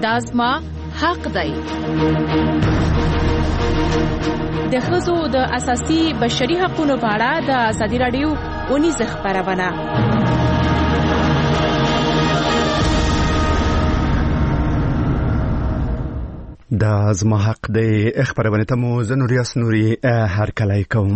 دا زما حق دی. د ښځو د اساسي بشري حقوقو په اړه د ازادي راډیو اونیزه خبرونه. دا زما حق دی خبرونه ته مو زنوریاس نوري هر کله کوم.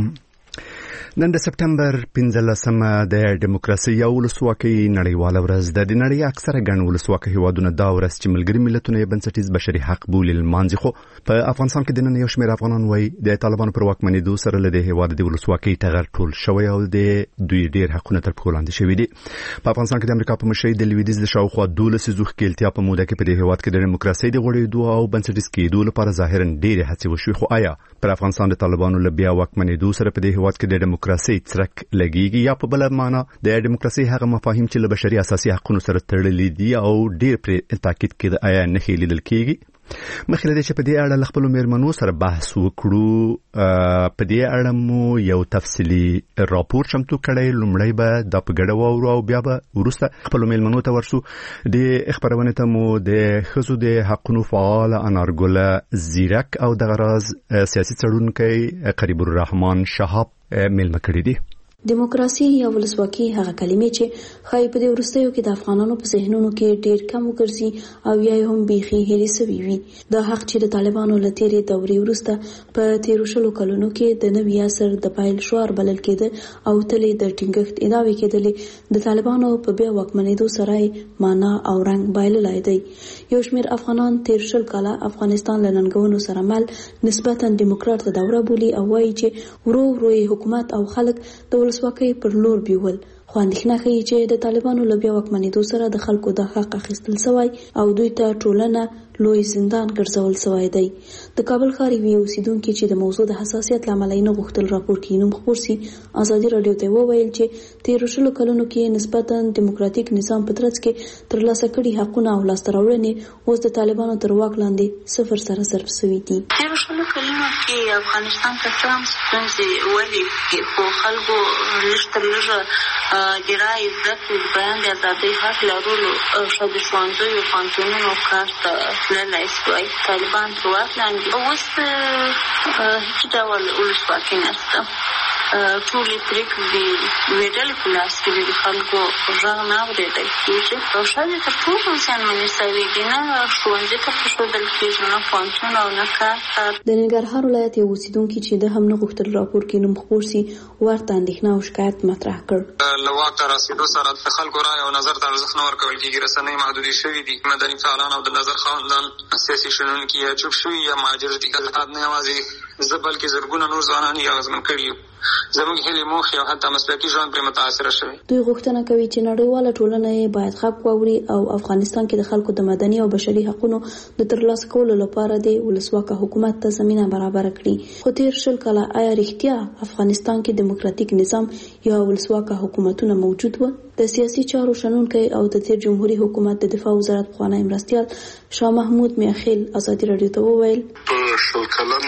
نن د سپټمبر 15مه د دیموکراسي او ولسواکۍ نړیواله ورځ ده. د نړۍ اکثره ګڼ ولسواکه هیوادونه دا ورځ چې ملګري ملتونه یې بنسټیز بشري حق بولي لمانځي، خو په افغانستان کې د نن یو شمېر افغانان وایي د طالبانو پر واکمنېدو سره له دې هیواد د ولسواکۍ ټغر ټول شوی او د دوی ډېر حقونه تر پښو لاندې شوي دي. په افغانستان کې د امریکا په مشرۍ د لویدیځ د شاوخوا 12 لسیزو ښکېلتیا په موده کې په دې هیواد کې د دیموکراسۍ د غوړېدو او بنسټیز کېدو لپاره ظاهراً ډېرې هڅې وشوې، خو آیا پر افغانستان د طالبانو له بیا واکمنېدو سره په دې هیواد کې د دیموکراسۍ څرک لګيږي، یا په بل معنا د دیموکراسي هغه مفاهیم چې له بشري اساسي حقوقو سره تړلي دي او ډېر پر تاکید کوي آیا نه لیدل کېږي؟ مخکې له دې چې په دې اړه له خپلو میرمنو سره بحث وکړو، په دې اړه مو یو تفصیلي راپور چمتو کړی. لومړی به دا په ګډه واورو او بیا به وروسته خپلو میرمنو ته ورسو. د خبرونه ته مو د ښځو د حقوقو فعال انارګله زیرک او د غراز سیاسي څېړونکی قریب الرحمن شهاب میلمه کړي دي. دیموکراسي یا ولسواکي هغه کلمې چې خای په دې وروستیو کې د افغانانو په ذهنونو کې ډېر کم وګرځي او یا هم بيخي هېرې سوي وي. دا حق چې د طالبانو له تیرې دورې وروسته په 13 کلونو کې د نوي عصر د پایل شعار بلل کېده او تلې د ټینګښت ادعاوې کېدلې. د طالبانو په بیا واکمنېدو سره معنا او رنګ بایللای دی. یو شمېر افغانان 13 کاله افغانستان له ننګونو سره مل نسبتا دیموکرات دوره بولي او وایي چې ورو ورو حکومت او خلک د ولسواکۍ پر لور بیول. خو اندېښنه ښیي چې د طالبانو له بیا واکمنېدو سره د خلکو د حق اخیستل سوی او دوی ته ټولنه لوی زندان ګرځول سوی دی. د کابل ښار یوې اوسیدونکي چې د موضوع د حساسیت له امله یې نه غوښتل راپور کې نوم خپور سي، ازادي راډیو ته وویل چې 13 کلونو کې نسبتا دیموکراتیک نظام په ترڅ کې ترلاسه کړي حقونه او لاسته راوړنې اوس د طالبانو تر واک لاندې صفر سره صرف سوي دي. 13 کلونو کې افغانستان ته څوم ستونزې ولې خو خلکو لږ تر لږه د رایې عزت د بیان د ازادۍ حق لرلو ښځو ښوونځیو پوهنتونونو کار ته تللی سوی. طالبان تر واک لاندې اوس هېڅ ډول ولسواکي نشته. ټولې پرېکړې یوې ډلې په لاس کې دي، د خلکو غږ نه اورېدل کېږي او ښځې تر ټولو زیانمنې سوي دي. نه ښوونځي ته پرېښودل کېږي، نه پوهنتون او نه کار. د ننګرهار ولایت یو اوسیدونکي چې د هم نه غوښتل راپور کې نوم خپور سي ورته اندېښنه او شکایت مطرح کړ. له واک ته رسېدو سره د خلکو رایې او نظر ته ارزښت نه ورکول کېږي. رسنۍ محدودې شوي دي. مدني فعالان او د نظر خاوندان سیاسي شنونکي یا چوپ شوي یا مهاجر دي. نه یوازې زه بلکې زرګونه نور ځوانان یې اغېزمن کړي یو. زموږ هیلې موخې او حتی مسلکي ژوند پرې متاثره شوی. دوی غوښتنه کوي چې نړیواله ټولنه یې باید غږ واوري او افغانستان کې د خلکو د مدني او بشري حقوقو د ترلاسه کولو لپاره د ولسواکه حکومت ته زمینه برابر کړي. خو 13 کاله آیا رښتیا افغانستان کې دیموکراتیک نظام یا ولسواکه حکومتونه موجود و؟ د سیاسي چارو شنونکی او د تیر جمهوریت حکومت د دفاع وزارت پخوانی مرستیال شاه محمود میاخیل ازادي راډیو ته وویل په 10 کلن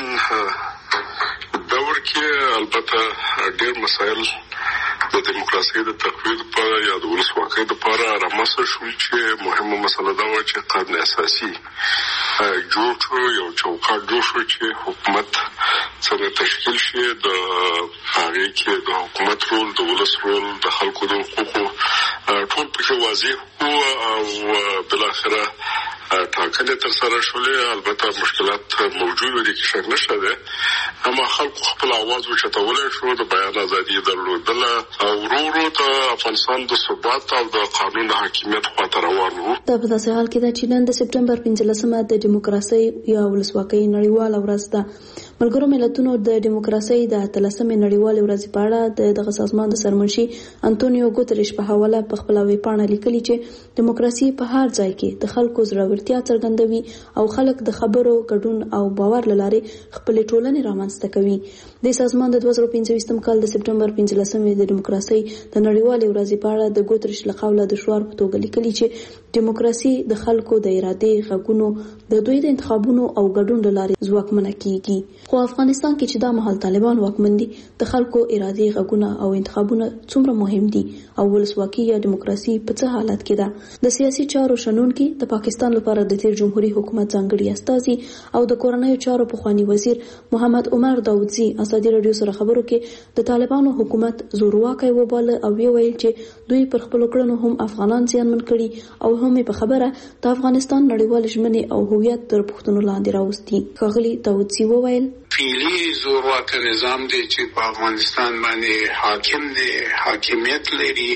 دور کې البته ډېر مسایل د دیموکراسۍ د تقویض لپاره یا د ولسواکۍ لپاره رامنځته شول چې مهمه مسله دا وه چې قانون اساسي جوړ شو، یو چوکاټ جوړ شو چې حکومت څنګه تشکیل شي، د هغې کې د حکومت رول، د ولس رول، د خلکو د حقوقو ټول پکې واضح وو او بالاخره ټاکنې تر سره شولې. البته مشکلات موجود دي کې شک نشته دی، اما خلکو خپل اواز اوچتولی شو، د بیان ازادي یې درلودله او ورو ورو د افغانستان د ثبات او د قانون د حاکمیت خواته روان وو. دا په داسې حال کې ده چې نن د سپټمبر 15مه د دیموکراسۍ یا ولسواکۍ نړیواله ورځ ده. ملګرو ملتونو د دیموکراسۍ د 13مې نړیوالې ورځې په اړه دغه سازمان د سرمنشي انټونیو ګوتریش په حواله په خپل ویبپاڼه لیکلي چې دیموکراسي په هر ځای کې د خلکو زړورتیا څرګندوي او خلک د خبرو ګډون او باور لاره خپل ټولنې رامنځته کوي. د سازمان د 2025 کال د سپټمبر 15مې د دیموکراسۍ د نړیوالې ورځې په اړه د ګوتریش له قوله د شعار په توګه لیکلي چې دیموکراسي د خلکو د ارادې غږونو د دوی د انتخابونو او ګډون لارې ځواکمنه کیږي. خو افغانستان کې چې دا مهال طالبان واکمن دي، د خلکو ارادې غږونه او انتخابونه څومره مهم دي او ولسواکي یا دیموکراسي په څه حالت کې ده. د سیاسي چارو شنونکي د پاکستان لپاره د تیر جمهوریت حکومت ځانګړي استازي او د کورنیو چارو پخوانی وزیر محمد عمر داودزي ازادي رادیو سره خبرو کې د طالبانو حکومت زورواکي وباله او ویل چې دوی پر خپل کړنو هم افغانان زیانمن کړي او هم په خبره د افغانستان نړیوال ژمنې او هویت تر پوښتنو لاندې راوستي. ښاغلي داودزي وویل فعلی زورواکه نظام دی چې په افغانستان باندې حاکم دی، حاکمیت لري،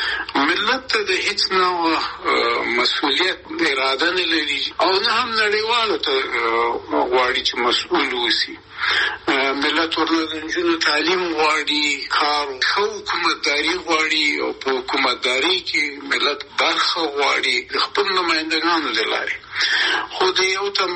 ملت ته د هیڅ نوع مسؤلیت اراده نه لري او نه هم نړیوالو ته غواړي چې مسؤل وسی. ملت ورله د نجونو تعلیم غواړي، کار ښه حکومتداري غواړي او په حکومتداري کې ملت برخه غواړي د خپل نمایندګانو د لارې. خو د یو تم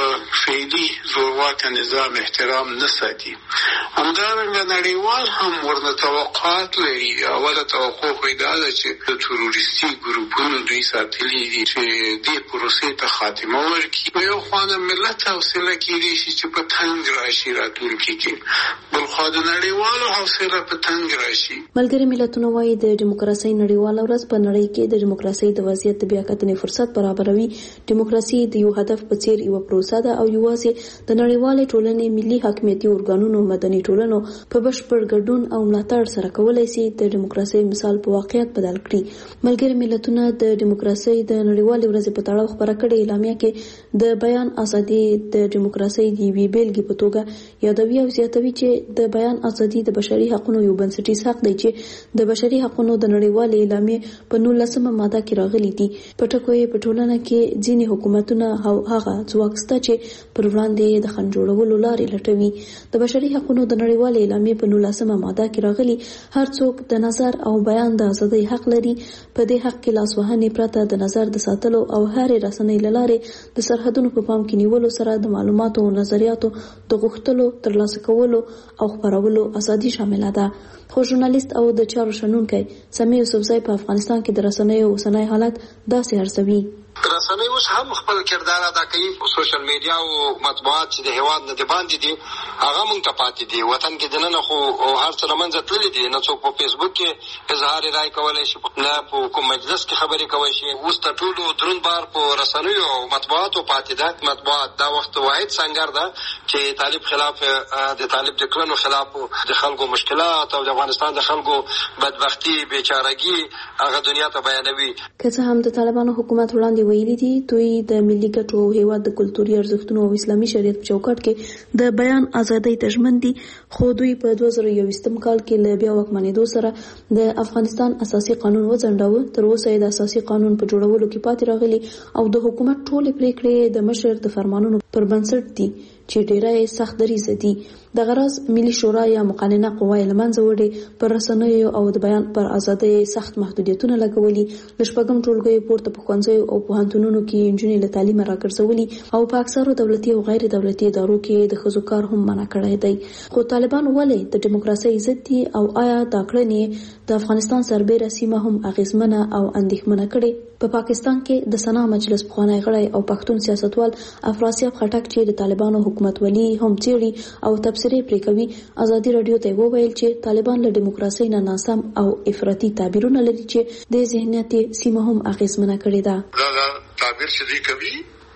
فعلي زورواکه نظام احترام نه ساتي. همدارنګه نړیوال هم ورنه توقعات لري. اوله توقع خو دا ده چې د تروریستي ګروپونو دوی ساتلي دي چې دې پروسې ته خاتمه ورکړي. په یو خوا د ملت حوصله کېدای شي چې په تنګ راشي راتلونکي کې، بل خوا د نړیوالو حوصله په تنګ راشي. ملګري ملتونه وایي د دیموکراسۍ نړیواله ورځ په نړۍ کې د دیموکراسۍ د وضعیت د بیاکتنې فرصت برابروي. دیموکراسي د یو هدف په څیر یو پروسه ده او یوازې د نړیوالې ټولنې ملي حاکمیتي ارګانونو، مدني ټولنو په بشپړ ګډون او ملاتړ سره کولای شي د دیموکراسۍ مثال په واقعیت بدل کړي. ملګري ملتونه د دیموکراسۍ د نړیوالې ورځې په تړاو خبره کړې اعلامیه کې د بیان ازادي د دیموکراسۍ د یوې بیلګې په توګه یادوي او زیاتوي چې د بیان ازادي د بشري حقوقو یو بنسټیز حق دی چې د بشري حقوقو د نړیوالې اعلامیه په 19 ماده کې راغلي دي. په ټکو یې په ټولنه کې ځینې حکومتونه هغه ځواک شته چې پر وړاندې د خنډ جوړولو لارې لټوي. د بشري حقوقو د نړیوالې اعلامیه په 19 ماده کې راغلي هر څوک د نظر او بیان د ازادۍ حق لري. په دې حق کې لاسوهنې پرته د نظر د ساتلو او هرې رسنۍ لارې د سرحدونو په پام کې نیولو سره د معلوماتو او نظریاتو د غوښتلو، ترلاسه کولو او خپرولو ازادي شامله ده. خو ژورنالیست او د چارو شنونکی سمیع یوسفزی په افغانستان کې د رسنیو اوسنی حالت داسې ارزوي. رسنۍ اوس هم خپل کردار ادا کوي. سوشل میډیا او مطبوعات چې د هیواد نه د باندې دي هغه مونږ ته پاتې دي. وطن کې دننه خو هر څه له منځه تللي دي. نه څوک په فیسبوک کې اظهار رائے کولی شي، نه په کوم مجلس کې خبرې کولی شي. اوس تر ټولو دروند بار په رسنیو او مطبوعاتو پاتې ده. مطبوعات دا وخت واحد سنګر ده چې طالب خلاف د طالب د کړنو خلاف د خلکو مشکلات او د افغانستان د خلکو بدبختی، بیچارګي هغه دنیا ته بیانوي. که څه هم د طالبانو حکومت وړاندې ویلي دي دوی د ملي ګټو او هیواد د کلتوري ارزښتونو او اسلامي شریعت په چوکاټ کې د بیان ازادۍ ته ژمن دي، خو دوی په 2021 کال کې له بیا واکمنېدو سره د افغانستان اساسي قانون وځنډاوه. تر اوسه یې د اساسي قانون په جوړولو کې پاتې راغلي او د حکومت ټولې پریکړې د مشر د فرمانونو پر بنسټ دي چې ډیره سخت دریځ دي. د غرض ملي شورا یا مقننه قوه یې له منځه وړي، پر رسنیو او د بیان پر ازادۍ سخت محدودیتونه لګولي، د شپږم ټولګیو پورته په ښوونځیو او پوهنتونونو کې نجونې له تعلیمه راګرځولي او په اکثرو دولتي او غیر دولتي ادارو کې د ښځو کار هم منع کړی دی. خو طالبان ولې د دیموکراسۍ ضد دي او آیا دا کړنې د افغانستان سربېره سیمه هم اغیزمنه او اندېښمنه کړي؟ په پاکستان کې د سنا مجلس پخوانی غړی او پښتون سیاستوال افراسیاب خټک چې د طالبانو حکومت ولی هم چیرې او تبصرې پرې کوي، ازادي رادیو ته وویل چې طالبان له دیموکراسۍ نه ناسم او افراطي تعبیرونه لري چې د ذهنیت سیمه هم اغیزمنه کړې ده. دا تعبیر چې دی کوي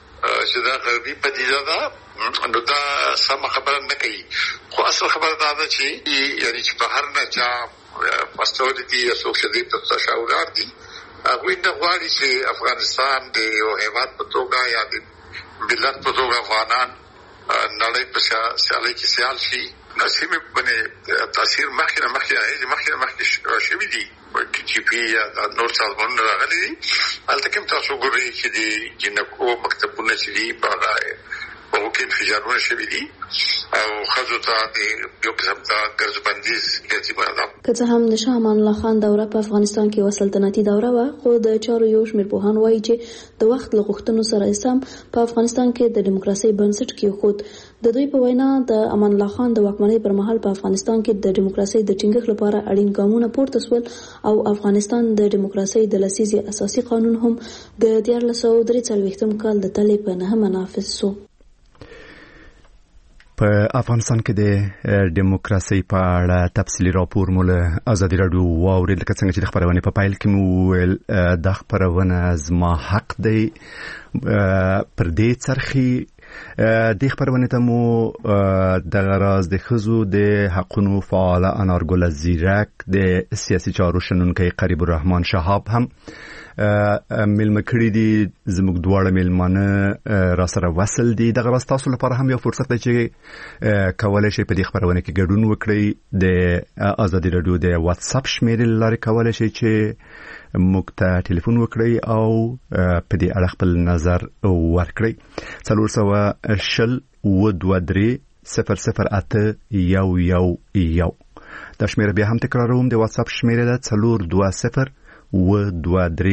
چې دا غربي پدیده ده، نو دا سم خبره نه کوي. خو اصل خبره دا ده چې یعنی چې په هر نه چا پاستوریتی یا څوک چې دی په تشاورات دي هغوی نه غواړي چې افغانستان د یو هیواد په توګه یا د ملت په توګه افغانان نړۍ په سیالۍ کې سیال شي. سیمې باندې تاثیر مخکې شوي دي، چې پی یا نور سازمانونه راغلي دي. هلته کوم تاسو ګورئ چې د جنکو مکتبونه چې دي په هغو کې انفجارونه شوي دي او ښځو ته د یو قسم ته ګرځبندیز یتیمه ده. که څه هم د شاه امان الله خان دوره په افغانستان کې یوه سلطنتي دوره وه، خو د چارو یو شمېر پوهان وایي چې د وخت له غوښتنو سره سم په افغانستان کې د دیموکراسۍ بنسټ کېښود. د دوی په وینا د امان الله خان د واکمنۍ پر مهال په افغانستان کې د دیموکراسي د ټینګښت لپاره اړین ګامونه پورته شول او افغانستان د دیموکراسي د لسیزې اساسي قانون هم د 1943 کال د تلې په 9 نافذ شو. په افغانستان کې د دیموکراسي په اړه تفصیلي راپور مو له ازادي راډیو واورید. لکه څنګه چې د خبرونې په پایل کې مو ویل د خبرونه زما حق دی پر دې څرخي د خبرونه ته مو د غراز د خزو د حقونو فعال انارګل زیرک د سیاسي چارو شنونکي قریب الرحمن شهاب هم ملمه کړی دي. زموږ دواړه ملمانه را سره وصل دي. د غراز تاسو لپاره هم یو فرصت دی چې کولای شئ په دې خبرونه کې ګډون وکړئ. د ازادي راډیو د واتس اپ شمیرې لارې کولای شئ چې موږ ته ټلیفون وکړئ او په دې اړه خپل نظر ورکړئ. 400 ودوادري 00811 دا شمیره بیا هم تکراروم. د واتس اپ شمیره ده 420 ودوادري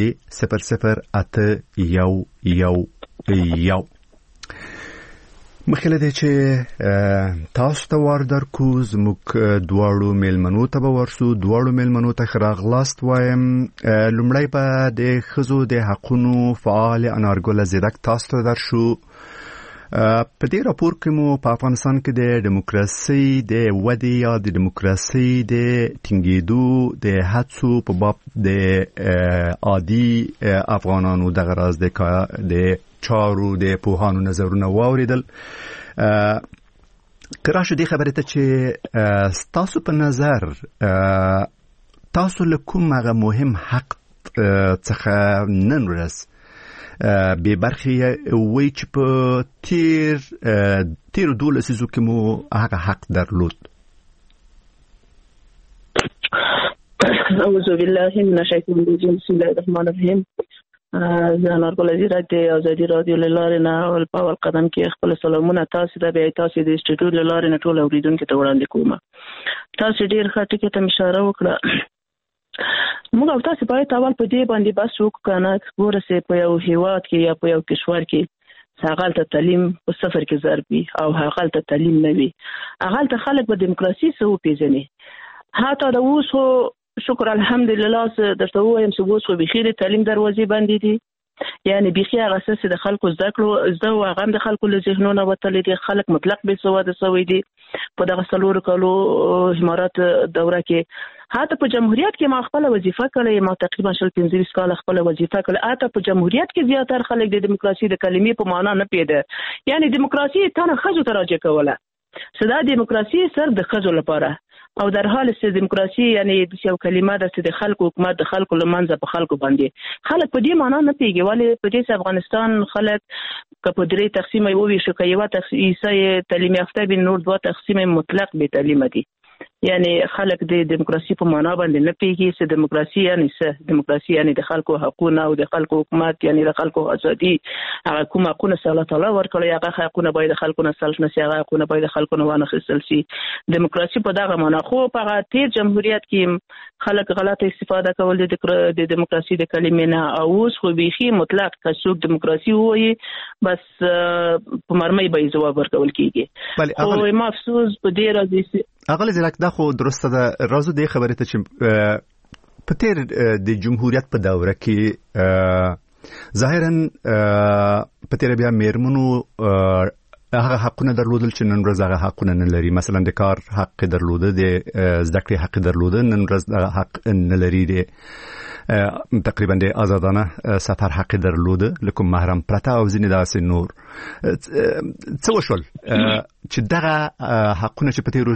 00811. مخکې له دې چې تاسو ته وار درکو زموږ دواړو میلمنو ته به ورسو. دواړو میلمنو ته ښه راغلاست وایم. لومړی به د ښځو د حقونو فعال انارګل زیرک تاسو ته درشو. په دې راپور کې مو په افغانستان کې د دیموکراسي د ودې یا د دیموکراسي د ټینګېدو د هڅو په باب د عادي افغانانو د غراز د چارو د پوهانو نظرونه واوریدل. کراشه دې خبره ته چې تاسو په نظر تاسو له کوم هغه مهم حق څخه نن ورځ به برخه وی چې په تیر 12 لسیزو کې مو هغه حق درلود. اعوذ بالله من الشیطان الرجیم. بسم الله الرحمن الرحیم. زه انارګل زیرک د ازادي راډیو له لارې نه په اول قدم کې خپل سلامونه تاسو ته به تاسو د انسټیټیوټ له لارې نه ټول اوریدونکو ته وړاندې کوم. تاسو ډیر ښه ټکی ته اشاره وکړه. موږ او تاسو باید اول په دې باندې بس وکړو کنه ورسې په یو هیواد کې یا په یو کشور کې هغه ته تعلیم په صفر کې ضرب وي او هغه ته تعلیم نه وي. هغه ته خلک په دیموکراسي سو پیژني. هاته د اوسو شکر الحمدلله درته وایم چې اوس خو بخیر تعلیم دروازې باندې دي. یعنی بخیر هغه اساس د خلکو زده او هغه د خلکو له ذهنونو وتلې دي. خلک مطلق به سواده سوي دي. په دغه څلور کالو امارات دوره کې هاته په جمهوریت کې ما خپل وظیفه کړې. ما تقریبا 15 کال خپل وظیفه کړې. هاته په جمهوریت کې زیاتره خلک د دیموکراسي د کلمې په معنا نه پیدا. یعنی دیموکراسي ته خزو ته راځي کوله. صدا دیموکراسي سر د خزو لپاره او در حال چې دیموکراسي یعنی د یو کلمه د خلکو حکومت د خلکو لمنځه په خلکو باندې خلک په دې معنا نه پیږي. ولی په دې افغانستان خلک په درې تقسیم یو ویشو کوي. یو تقسیم تعلیم یافته بین نور دوه تقسیم مطلق به تعلیم دي. یعنی خلک د دیموکراسي په معنا باندې نه پیږي چې دیموکراسي یعنی څه. دیموکراسي یعنی د خلکو حقوقونه او د خلکو حکومت یعنی د خلکو ازادي. هغه کوم حقوقونه الله تعالی ورکړي هغه حقوقونه باید د خلکو نه سلب نشي. هغه حقوقونه باید د خلکو نه وانخیستل شي. دیموکراسي په دغه معنا خو په تیر جمهوریت کې خلک غلطه استفاده کول د دیموکراسي د کلمې نه. او اوس خو بيخي مطلق کڅوک دیموکراسي وایي بس په مرمۍ به جواب ورکول کیږي. او ما افسوس په دې راځي اغلی زیرک دا خو درسته ده. رازو دې خبره ته چې په تیر د جمهوریت په دوره کې ظاهرا په تیر بیا میرمنو هغه حقونه درلودل چې نن ورځ هغه حقونه نه لري. مثلا د کار حق درلوده، د زده کړې حق درلوده، نن ورځ حق نه لري. د تقریبا د آزادانه سفر حق درلوده لکه محرم پرته او ځینې داسې نور. څه وشول چې دغه حقونه چې په تیرو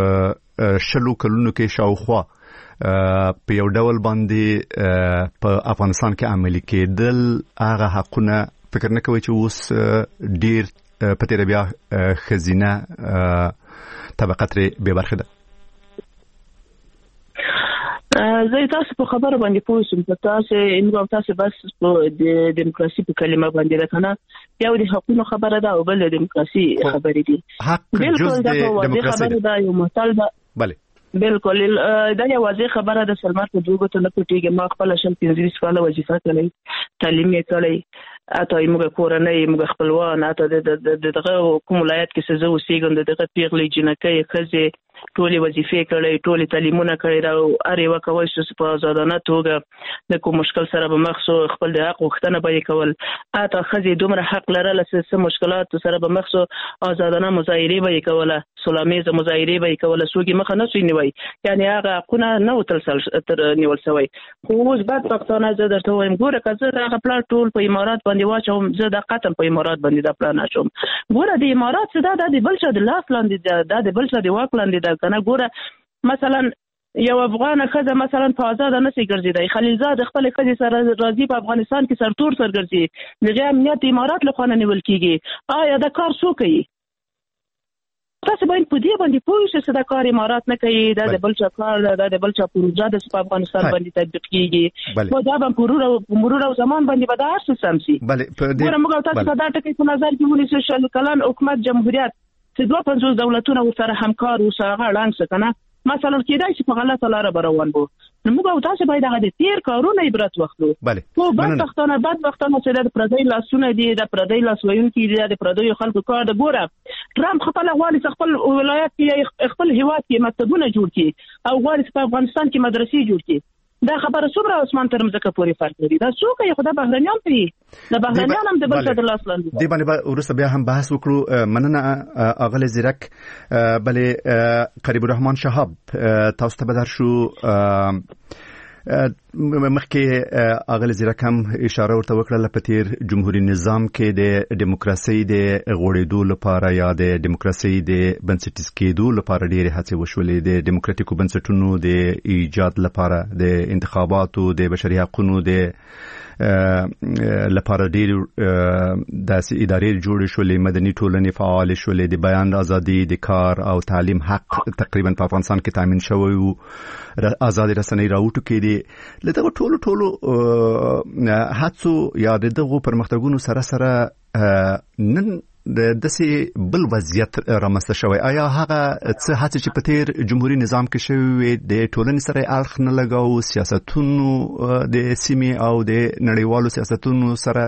10 کلونو کې شاوخوا په یو ډول باندې په افغانستان کې عملي کېدل، هغه حقونه فکر نه کوي چې اوس ډیر په تیر بیا خزینه طبقه ترې به برخه ده؟ زه تاسو په خبره باندې پوه شوم. تاسو بس د دیموکراسي په کلمه باندې راکنه یو د حقوقو خبره ده او بل د دیموکراسي خبرې دي. بالکل دا خبره ده، یو مثال ده. بله بالکل دا یو واضح خبره ده. سلمان په دوه ته نه پټیږي. ما خپل 15 کال وظیفه کړې، تعلیم یې کړې. اته موږ کورنۍ موږ خپلوان اته د دغه کوم ولایت کې څه زه اوسېږم دغه پیغلې جنکۍ ښځې ټولې وظیفې کړې ټولې تعلیمونه کړې دا هر یوه کولی شو په ازادانه توګه د کوم مشکل سره به مخ شو خپل د حق غوښتنه به یې کول اته ښځې دومره حق لرله چې څه مشکلاتو سره به مخ شو ازادانه مظاهرې به یې کوله سولامیزه مظاهرې به یې کوله څوک یې مخه نه سوی نیوی یعنې هغه حقونه نه و نیول شوی خو اوس بدبختانه زه درته وایم ګوره که زه د هغه پلار ټول په امارات باندې واچوم زه د قطن په امارات باندې دا پلان اچوم ګوره د امارات څه دا د بل چا د لاس لاندې دا د بل چا د واک لاندې ده که نه ګوره مثلا یو افغانه ښځه مثلا په آزاده نشي ګرځېدی خلیلزاد خپلې ښځې سره راځي په افغانستان کې سرتور سر ګرځي د هغې امنیت امارات له خوا نه نیول کېږي آیا دا کار څوک کوي تاسو باید په دې باندې پوه شئ چې دا کار امارات نه کوي دا د بل چا کار دا د بل چا پروژه ده چې په افغانستان باندې تطبیق کېږي خو دا به مرور او زمان باندې به دا هر څه سم شي ګوره موږ او تاسو په دا ټکي په نظر کې ونیسو شل کلن حکومت جمهوریت چې 52 دولتونه ورسره همکار اوسه هغه ړنګ شي که نه مثلا کېدای شي په غلطه لاره به روان بو نو موږ او تاسو باید هغه د تیر کارونه عبرت واخلو خو بدبختانه چې د پردی لاسونه دي د پردی لاس ویونکي دي د پردیو خلکو کار د ګوره ټرمپ خپل غواړي خپل ولایت کې خپل هیواد کې مکتبونه جوړ کړي او غواړي په افغانستان کې مدرسې جوړ کړي دا خبره څومره اسمان تر مځکه پورې فرق لري دا څوک یې خو د بهرنیان کوي د بهرنیان هم د بل څه د لاس لاندې دی باندې وروسته بیا هم بحث وکړو مننه اغلی زیرک بلې قریب الرحمن شهاب تاسو ته بدر شو مخکې اغلی زیرک هم اشاره ورته وکړه په تیر جمهوریت نظام کې د دیموکراسي د غوړېدو لپاره یا د دیموکراسي د بنسټیز کېدو لپاره ډېرې هڅې وشولې د دیموکراتیکو بنسټونو د ایجاد لپاره د انتخاباتو د بشري حقوقو د لپاره ډېر داسې ادارې جوړې شولې مدني ټولنې فعال شولې د بیان ازادي د کار او تعلیم حق تقریبا په افغانستان کې تامین شوی و آزادي رسنۍ راوټو کې دي لته ټولو هڅو یا دغه پرمختګونو سره نن د داسې بل وضعیت رامنځته شوی آیا هغه څه هڅې چې په تیر جمهوریت نظام کې شوی د ټولنې سره اړخ نه لګاو سیاستونو د سیمې او د نړیوالو سیاستونو سره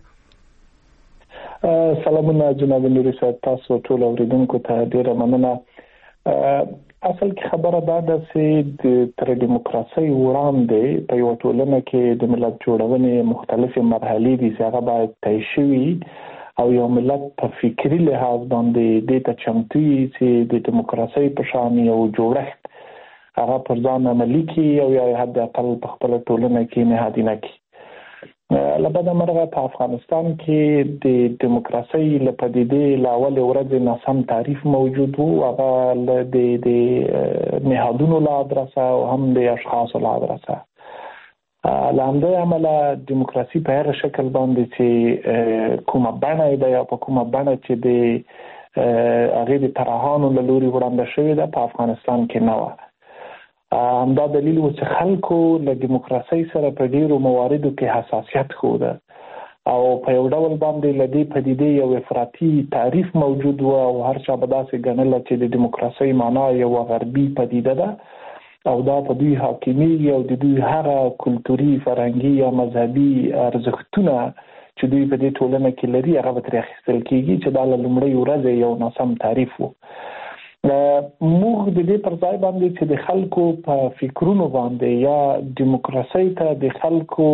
څنګه سلامونه جناب نوري صاحب تاسو ټول اوریدونکو ته ډیره مننه اصل کې خبره دا ده چې تر دیموکراسي وړاندې په یو ټولنه کې د ملت جوړونې مختلفې مرحلې دي چې هغه باید طی شوي او یو ملت په فکری لحاظ باندې د چمتو چې د دیموکراسي په شان یو جوړښت هغه پر ځان عملي کړي او یا حد اقل په خپل ټولنه کې نهادینه کړي لبدا مرغه په افغانستان کې د دیموکراسي لپاره د اول ورځ ناسم تعریف موجود وو هغه د نهادونو لا ادرسه او هم د اشخاصو لا ادرسه لاندې عمله دیموکراسي په هر شکل باندې چې کومه بڼه ده یا په کومه بڼه چې د هغه د طرحانو له لوري وړاندې شوې ده په افغانستان کې نه و همدا دلیل و چې خلکو له دیموکراسي سره په ډیرو مواردو کې حساسیت خوده او په یو ډول باندې لدی پدیدې یو افراطي تعریف موجود و او هر چا به داسې ګڼل چې د دیموکراسي معنا یو غربي پدیده ده او دا په دوی حاکمیت او د دوی هغه کلتوري فرهنګي یا مذهبي ارزښتونه چې دوی په دې ټولنه کې لري هغه به ترې اخیستل کېږي چې دا له لومړۍ ورځې یو ناسم تعریف و موږ د دې پر ځای باندې چې د خلکو په فکرونو باندې یا دیموکراسي ته د خلکو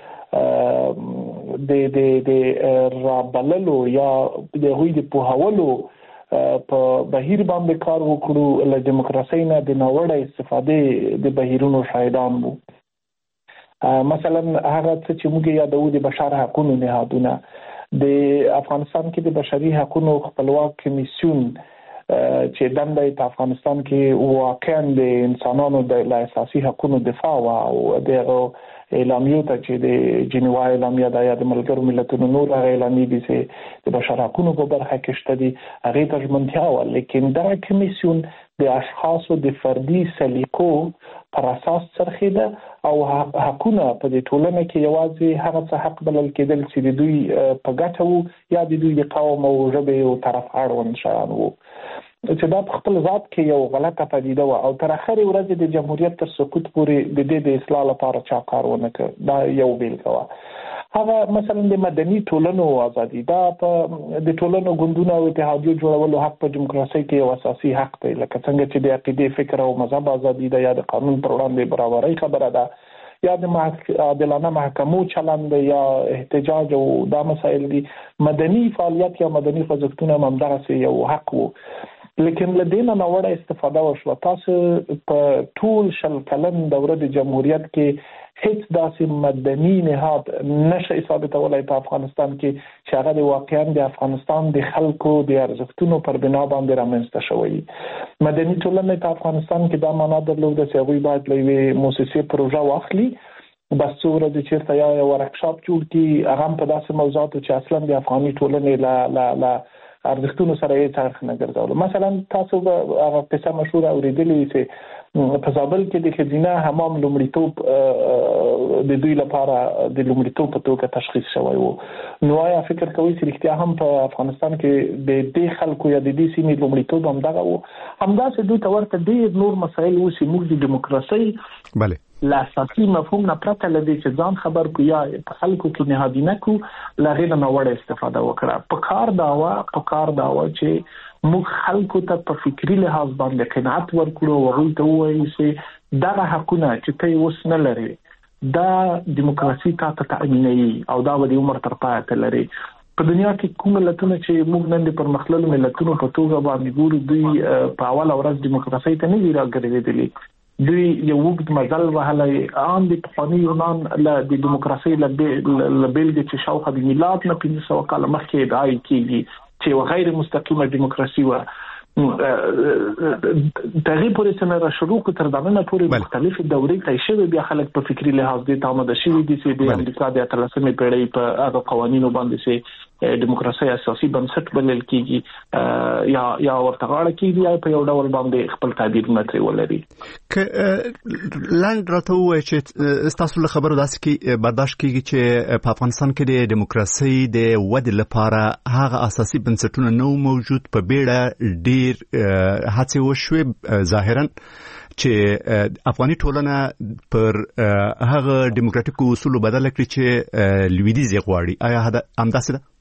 د رابللو یا د هغوی د پوهولو په بهیر باندې کار وکړو له دیموکراسي نه د ناوړه استفادې د بهیرونو شاهدان وو مثلا هغه څه چې موږ یادو د بشر حقوقو نهادونه د افغانستان کې د بشري حقوقو خپلواک کمیسیون چې دنده په افغانستان کې واقعا د انسانانو د اساسي حقوقو دفاع او د اعلامیو ته چې د جنیوا اعلامیه د یاد ملګرو ملتونو نور اعلامیې دي چې د بشر حقوقو په برخه کې شته دي هغه ته ژمنتیا و لیکن دا کمیسیون د اشخاصو د فردي سلیقو پر اساس څرخیده او حقونه په دې ټولنه کې یوازې هغه څه حق بلل کېدل چې د دوی په ګټه وو یا د دوی د قوم او ژبې او طرف اړوند شیان وو چې دا په خپل ذات کې یو غلطه پدیده و او تر اخري ورځ د جمهوریت تر سقوط پورې د دې د اصلاح لپاره چا کار ونه کړ دا یو بیلګه و هغه مثلا د مدني ټولنو ازادي دا په د ټولنو ګوندونو او اتحادیو جوړولو حق په دیموکراسي کې یو اساسي حق دی، لکه څنګه چې د عقیدې، فکر او مذهب ازادي ده، یا د قانون پر وړاندې برابرۍ خبره ده، یا د عادلانه محکمو چلند یا احتجاج او دا مسائل دي. مدني فعالیت یا مدني خوځښتونه هم دغسې یو حق وو، لیکن له دې نه ناوړه استفاده وشوه. تاسو په ټول شل کلن دوره د جمهوریت کې هیڅ داسې مدني نهاد نشي ثابتولای په افغانستان کې چې هغه د واقعا د افغانستان د خلکو د ارزښتونو پر بنا باندې رامنځته شوی. مدني ټولنه په افغانستان کې دا معنا درلوده چې هغوی باید له یوې مؤسسې پروژه واخلي، بس څو ورځې چېرته یا یو ورکشاپ جوړ کړي، هغه هم په داسې موضوعاتو چې اصلا د افغاني ټولنې لا ارزښتونو سره یې څرخ نه ګرځول. مثلا تاسو به هغه قصه مشهوره اورېدلې چې په زابل کې د ښځینه حمام لومړیتوب د دوی لپاره د لومړیتوب په توګه تشخیص شوی و. نو آیا فکر کوئ چې رښتیا هم په افغانستان کې د دې خلکو یا د دې سیمې لومړیتوب همدغه و؟ همداسې دوی ته ورته ډېر نور مسایل و چې موږ د دیموکراسۍ لا اساسي مفهوم نه پرته لدی چې ځان خبر کو یا په خلکو کې نهادینه کو لغې نه وړه استفاده وکړه. په کار داوا چې موږ خلکو ته په فکری لحاظ باندې قناعت ورکړو او هغوی ته ووایو چې دغه حقونه چې ته اوس نه لري دا دیموکراسي تاسو ته تأمینوي او دا به عمر تر پایه ته لري. په دنیا کې کوم ملتونه چې موږ نن د پرمختللو ملتونو په توګه باندې ګورو، دوی په اول ورځ دیموکراسي ته نه دي راګرځېدلي. دوی یو وګړي مزل وهلای ان د پخوانی یونان له دیموکراسي له بیلګې چې شاوخوا د میلاد نه 1500 کال مخکې ادعای کیږي چې غیر مستقیمه دیموکراسي و. تغییر پورې څنګه شروع کو تر دمنه پورې مختلف دورې ته شوی، بیا خلک په فکری لحاظ دي تامه شوی دي چې د امریکا د 13مې پیړۍ په هغه قوانینو باندې چې دیموکراسي اساسي بنسټ بلل کیږي یا ورته غاړه کیږي یا په یو ډول باندې خپل تعبیر متري ولري. لاند راته وایي چې تاسو له خبرو داسې کې برداشت کیږي چې په افغانستان کې د دیموکراسي د ودې لپاره هغه اساسي بنسټونه نو موجود، په بیړه ډیر هڅې وشوې ظاهرا چې افغاني ټولنه پر هغه دیموکراتیکو اصولو بدل کړي چې لویدیځ غواړي. آیا همداسې ده؟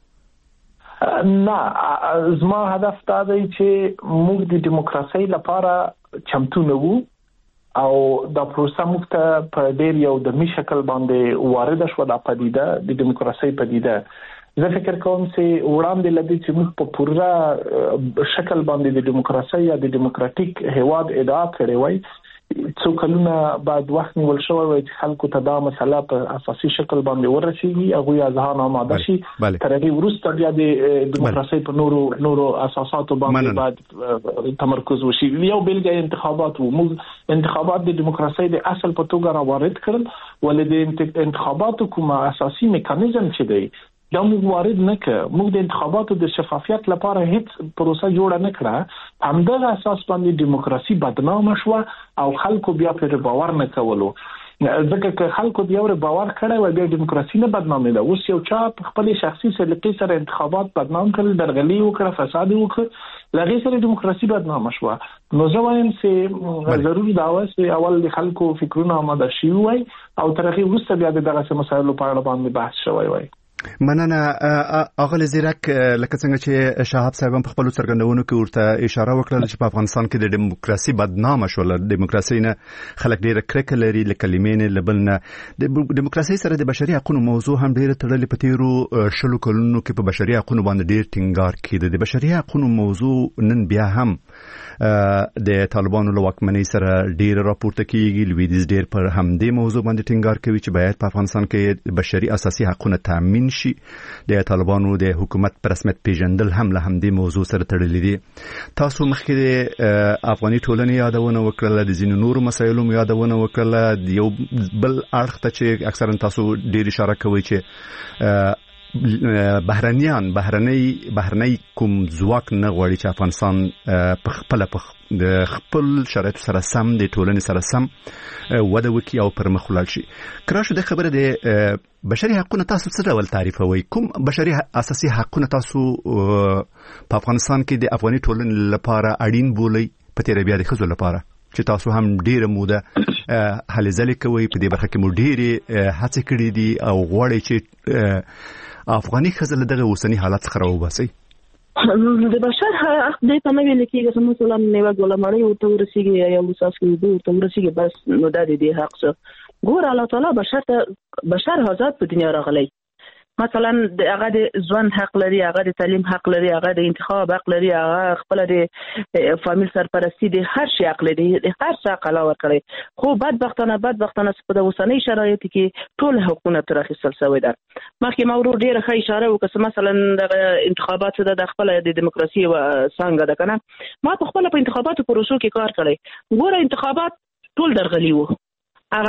نه، زما هدف دا دی چې موږ د دیموکراسي لپاره چمتو نه وو او دا پروسه موږ ته په ډېر یو دمي شکل باندې وارد شوه. دا پدیده د دیموکراسي پدیده زه فکر کوم چې وړاندې لدی چې موږ په پوره شکل باندې د دیموکراسي یا د دیموکراتیک هیواد ادعا کړې وای، څو کلونه بعد وخت نیول شوی وای چې خلکو ته دا مسله په اساسي شکل باندې ورسیږي، هغه اذهان آماده شي، تر هغه وروسته بیا د دیموکراسي په نورو اساساتو باندې باید تمرکز وشي. یو بلګه انتخابات وو، موږ انتخابات د دیموکراسي د اصل په توګه راوارد کړل، ولې د انتخاباتو کوم اساسي میکانیزم چې دی دا موږ وارد نه کړ. موږ د انتخاباتو د شفافیت لپاره هیڅ پروسه جوړه نه کړه. همدغه اساس باندې دیموکراسي بدنامه شو او خلکو بیا پر باور نه کولو. ځکه چې خلکو بیا ور باور کړی و بیا دیموکراسي نه بدنامه ده. اوس یو چا په خپل شخصي سلیقې سره انتخابات بدنام کړل، درغلي وکړه، فساد وکړ، لغې سره دیموکراسي بدنامه شو. نو زه وایم چې ضروري دا و چې اول د خلکو فکرونه آماده شي وای او تر هغه وروسته بیا دغه مسایلو په اړه باندې بحث شوی وای. مننه اغلی زیرک، لکه څنګه چې شهاب صاحب په خپل څرګندونو کې ورته اشاره وکړه چې په افغانستان کې د دیموکراسي بدنامه شول، دیموکراسي نه خلک ډېر کرکه لري، لکلمې نه لبلنه. د دیموکراسي سره د بشري حقوقو موضوع هم ډېر تړلې په تیرو شلو کلونو کې په بشري حقوقو باندې ډېر ټینګار کېده. د بشري حقوقو موضوع نن بیا هم د طالبانو له واکمنۍ سره ډېر راپورته کیږي. لویدیځ ډېر پر همدې موضوع باندې ټینګار کوي چې باید په افغانستان کې بشري اساسي حقوقونه تامین شي. د طالبانو د حکومت پر رسمیت پیژندل هم له همدې موضوع سره تړلي دي. تاسو مخکې د افغاني ټولنې یادونه وکړه، د ځینو نورو مسایلو یادونه وکړه، د یو بل اړخ ته چې اکثرا تاسو ډېر اشاره کوئ چې بهرنۍ کوم ځواک نه غواړي چې افغانستان په خپل شرایطو سره سم د ټولنې سره سم وده وکړي او پر مخ ولاړ شي. کراشه د خبره د بشري حقوقو تاسو څه ډول تعریفوي؟ کوم بشري اساسي حقوق تاسو په افغانستان کې د افغاني ټولنې لپاره اړین بولئ په تیر بیا د ښځو لپاره؟ چې تاسو هم ډیره موده هلې ځلې کوي په دې برخه کې مو ډیرې هڅې کړې دي او غواړئ چې افغاني ښځه له دغه اوسني حالت څخه راوباسئ. د بشر حق دې ته نه ویل کېږي چې مثلا نیوه ګولمړی ورته ورسیږي یا وساس کې ورته ورسیږي بس نو دا دې حق څه ګور الله تعالی بشر آزاد په دنیا راغلی. مثلا هغه د ژوند حق لري، هغه د تعلیم حق لري، هغه د انتخاب حق لري، هغه خپل د فامیل سرپرستی د هر شي حق لري، د هر څه حق الله ورکړي. خو بدبختانه په د اوسنۍ شرایطو کې ټول حقوقونه تر اخیستل شوی ده. مخکې ما ورو ډیره ښه اشاره وکړه مثلا د انتخاباتو د خپل د دیموکراسي و څنګه ده کنه، ما په خپل په انتخاباتو پروسو کې کار کړی. ګوره انتخابات ټول درغلي وو. هغه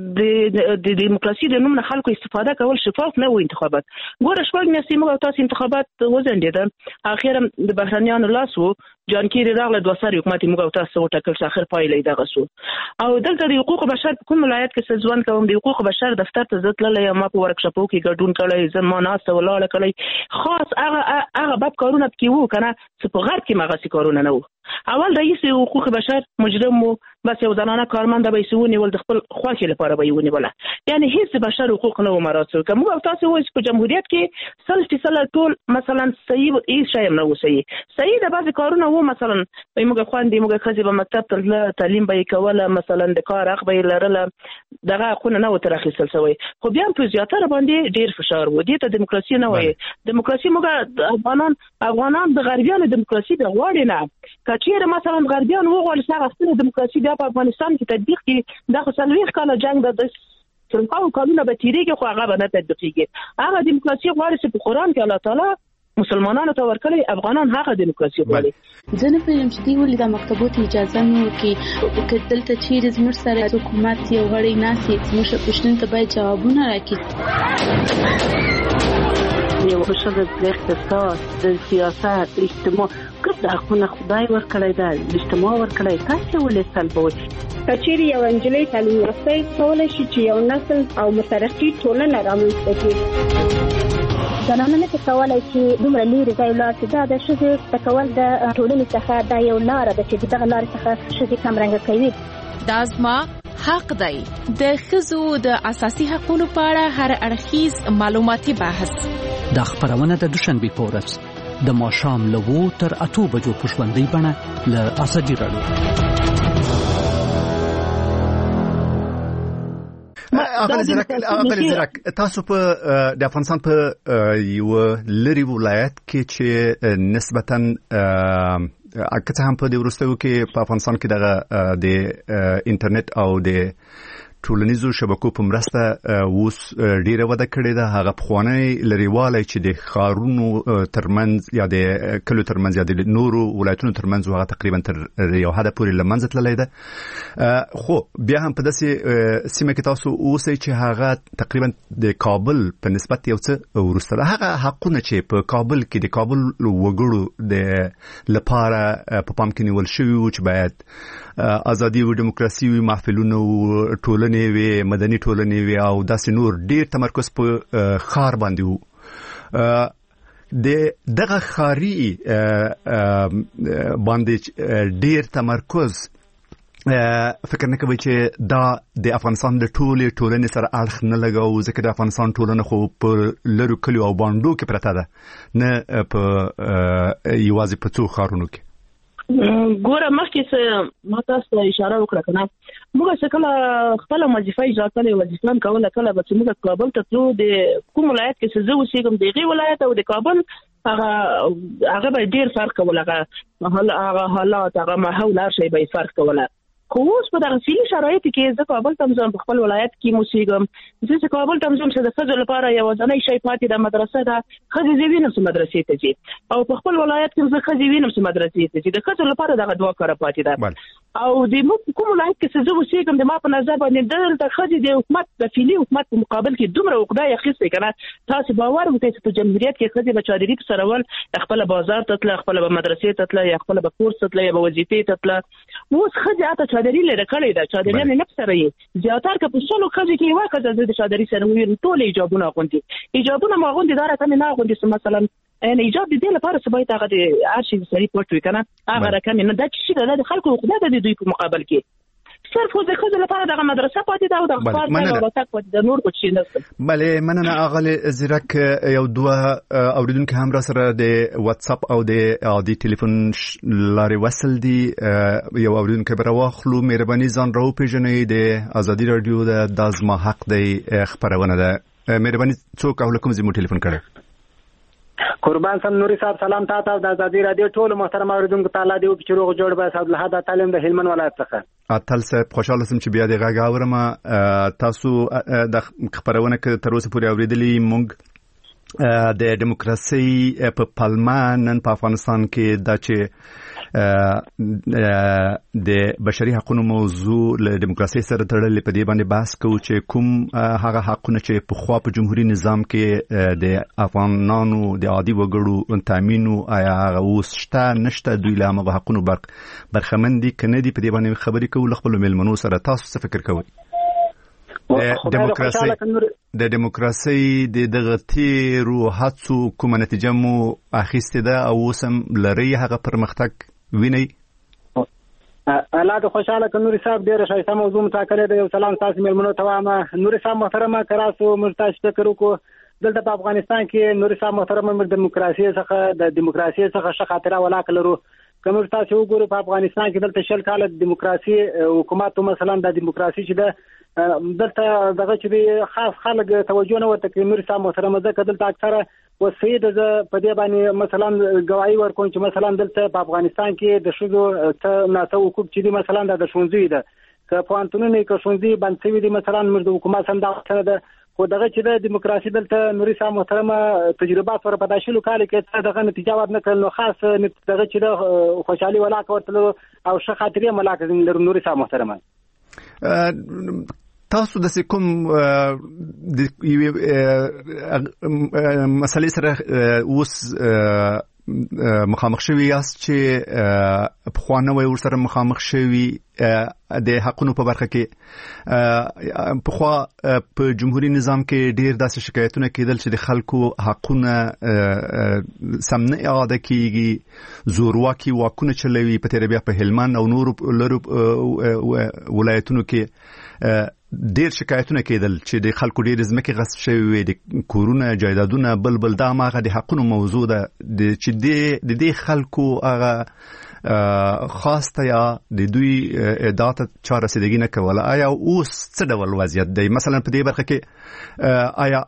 د دیموکراسي د نوم نه خلکو استفاده کول شفاف نه و انتخابات. ګوره شپږ میاشتې موږ تاسو انتخابات وځنډېدل، اخر د بهرنیانو لاس وو، جان کیری راغله 2 سری حکومت موږ تاسو وټاکل چې اخر پایلې دغه سو. او دلته د حقوق بشر کوم ولایت کې ځوان کوم د حقوق بشر دفتر ته ځتللې ما په ورکشاپو کې ګډون کړی، زمانه ولاړه کړی، خاص هغه باب کارونه کې وو کنه چې په غرب کې مغه سي کارونه نه وو. اول رئیس حقوق بشر مجرم وو، بس یو ځانانه کارمند به یې ول د خپل خواخي لپاره به یې ونیول. یعنی هیڅ بشر حقوق نه مراتب کوم او تاسو وایي په جمهوریت کې سل ټول مثلا صحیح هیڅ شی نه و صحیح د بعض کارونه وو. مثلا موږ خواندې موږ خځې په مکتب ته تعلیم به یې کوله، مثلا د کار حق به یې لرله، دغه حقونه نه و تر اخیستل شوی. خو بیا په زیاتره باندې ډیر فشار و. دې ته دیموکراسي نه وایي. دیموکراسي موږ افغانان د غربیانو دیموکراسي د غواړي نه. کچېره مثلا غربیان وغواړي چې هغه ستنه دیموکراسي بیا په افغانستان کې تطبیق کړي، دا خو 40 کاله جنگ د څلورو کالونو به تیریږي خو هغه به نه تطبیقېږي. هغه دیموکراسي غواړي چې په قرآن کې الله تعالی مسلمانانو ته ورکړي، افغانان هغه دیموکراسي غواړي. زه نه پوهېږم چې دوی ولې د مکتبو ته اجازه نه ورکوي. که دلته چیرې زموږ سره حکومت یو غړی ناست وي زموږ پوښتنو ته باید جوابونه راکړي. یو ښځه د اقتصاد، د سیاست، اجتماع ګډ حقونه خدای ورکړی ده، اجتماع ورکړی، تاسې ولې سلبوئ؟ که چیرې یو نجلۍ تعلیم یافته کولی شي چې یو نسل او مترقي ټولنه رامنځته کړي. زنانه نه کولی چې دومره لرې ځای ولاړ شي. دا د ښځې زده کول د ټولنې څخه دا یو لاره ده چې دغه لارې څخه ښځې کمرنګه کوي. دا زما حق دی. د ښځو د اساسي حقوقو په اړه هر اړخیز معلوماتي بحث. دا خبرونه د دوشنبه په ورځ د ماښام له 2 تر 8 بجو په ژوندۍ بڼه له ازادي راډیو. اغلی زرک تاسو په د افغانستان په یو لری ولایت کې چې نسبتاً اکثر هم په د وروستیو کې په افغانستان کې دغه د انټرنیټ او د ټولنیزو شبکو په مرسته اوس ډیره وده کړې ده. هغه پخوانی لريوالی چې د ښارونو ترمنځ یا د کلو ترمنځ یا د نورو ولایتونو ترمنځ هغه تقریبا تر یو حد پورې لمنځه تللی ده. خو بیا هم په داسې سیمه کې تاسو اوسئ چې هغه تقریبا د کابل په نسبت یو څه وروسته ده. هغه حقونه چې په کابل کې د کابل وګړو د لپاره په پام کې نیول شوي وو چې باید ازادي او دیموکراسي وي، محفلونه او ټولنې وي، مدني ټولنې وي او داسې نور ډیر تمرکز په ښار باندې وو. دغه ښاري باندې ډیر تمرکز فکر نه کوي چې دا د افغانستان د ټولنې سره اړخ نه لګاو، ځکه د افغانستان ټولنه خو په لرو کلیو او باندو کې پرته ده، نه په یوازې په څو ښارونو کې. ګوره مخکې ما تاسو ته اشاره وکړه کنه، موږ چې کله خپل وظیفه اجرا کړې وظیفه کوله، کله به موږ کابل ته تلو، د کوم ولایت کې زه اوسېږم دغه ولایت او د کابل هغه به ډیر فرق کوله، هغه حالات هغه ماحول هر شی به فرق کوله. خو اوس په دغه سیمه شرایط کې زه کابل ته ځم، په خپل ولایت کې اوسېږم، زه کابل ته ځم چې د ښځو لپاره یو ځانګړی شی پاتې د مدرسې ده، ښځې وینم چې مدرسې ته ځي، او په خپل ولایت کې زه ښځې وینم چې مدرسې ته ځي، د ښځو لپاره دغه 2 کار پاتې ده. او د کوم ولایت کې زه اوسېږم د ما په نظر باندې دلته ښځې د حکومت د فعلي حکومت په مقابل کې دومره عقده اخیستې کنه، تاسو باور وکړئ چې په جمهوریت کې ښځې به چادري په سرول خپل بازار ته تله، خپل به مدرسې ته تله، یا خپل به کورس ته تله، یا به وظیفې ته تله. اوس ښځې اته چادري لري کړې ده، چادري نه سره یې زیاتره که په څلو ښځې کې یو ښځه د چادري سره وي ټول ایجابونه غوندي، ایجابونه ما غوندي دا راته نه غوندي، مثلا ان ایجاب دې لپاره څه باید هغه د ارشیف سری پورت وکنه هغه رقم نه د چې د خلکو خدای د دوی په مقابل کې صرف د خځو لپاره د مدرسه پاتې دا او د خپل ورته پاتې د نور کوم شي نه. بله مننه اغلی زیرک یو دوه اوریدونکو هم را سره د واتس اپ او د عادي ټلیفون لارې وصل دي. یو اوریدونکو بر واخلو مهرباني ځان راو پیژنې د ازادي رادیو د دازما حق دی خبرونه ده. مهرباني څوک او کوم زمو ټلیفون کړه؟ قربان سم نوري صاحب سلام تاسو د ازادي رادیو ټول محترم اوریدونکو تعالی دی او چې روغ جوړ به صاحب له دا تعلیم د هلمند ولایت څخه اتل صاحب خوشاله سم چې بیا د غاګ اورم تاسو د خبرونه ک تر اوسه پورې اوریدلې مونږ د دیموکراسي په پالمان نن په افغانستان کې د چې د بشري حقوقو موضوع له دیموکراسي سره تړلې په دې باندې بحث کوو چې کوم هغه حقونه چې په خوا په جمهوریت نظام کې د افغانانو د عادي وګړو تامینو آیا هغه اوس شته نشته دوی له هغه حقونو برخمن دي کنه دي په دې باندې خبرې کوو خپل ملمنو سره. تاسو څه فکر کوئ؟ د دیموکراسي د دغه تیرو هڅو کومه نتیجه مو اخیسته ده او اوسم لري هغه پرمختګ ویني؟ الله د خوشاله ک نوري صاحب ډیره شایسته موضوع متاکله د یو سلام تاسو ملمنو ته نوري صاحب محترمه کراسو مرتاش فکر وکړو دلته په افغانستان کې نوري صاحب محترمه د دیموکراسي څخه ښه خاطره ولاکه لرو. کوم تاسو وګورئ په افغانستان کې دلته شل کال د دیموکراسي حکومت مثلا د دیموکراسي چې د دلته دغه چې خاص خلک توجه نه ورته کوي. نوري صاحب محترمه ځکه دلته اکثره وسید په دې باندې مثلا گواہی ورکوي چې مثلا دلته په افغانستان کې د شذو ناسو حقوق چې دي مثلا د شونځي ده که په انټونو کې شونځي باندې وي دي مثلا موږ د حکومت څنګه ده خو دغه چې د دیموکراسي دلته نوري صاحب محترمه تجربات ور په داشلو کال کې دغه نتیجه ورنه کړل نو خاص دغه چې د خوشحالي ولاک ورته او ښه خاطرې ملاک نوري صاحب محترمه. تاسو د کوم د مسلې سره اوس مخامخ شوی یاست چې په خوانه وي ورسره مخامخ شوی د حقونو په برخه کې په خوا په جمهوریت نظام کې ډیر داسې شکایتونه کېدل چې د خلکو حقونه سم نه اعاده کیږي زورواکي واکونه چلوي په تیر بیا په هلمند او نور ولایتونو کې ډیر شکایتونه کېدل چې د خلکو ډیر ځمکې غصب شوی وي د کورونه جایدادونه بل دا ماغه د حقونو موضوع ده چې د دې خلکو هغه خاصه یا د دوی ادعات چا رسیدګي نه کوله. آیا اوس څه ډول وضعیت دی مثلا په دې برخه کې؟ آیا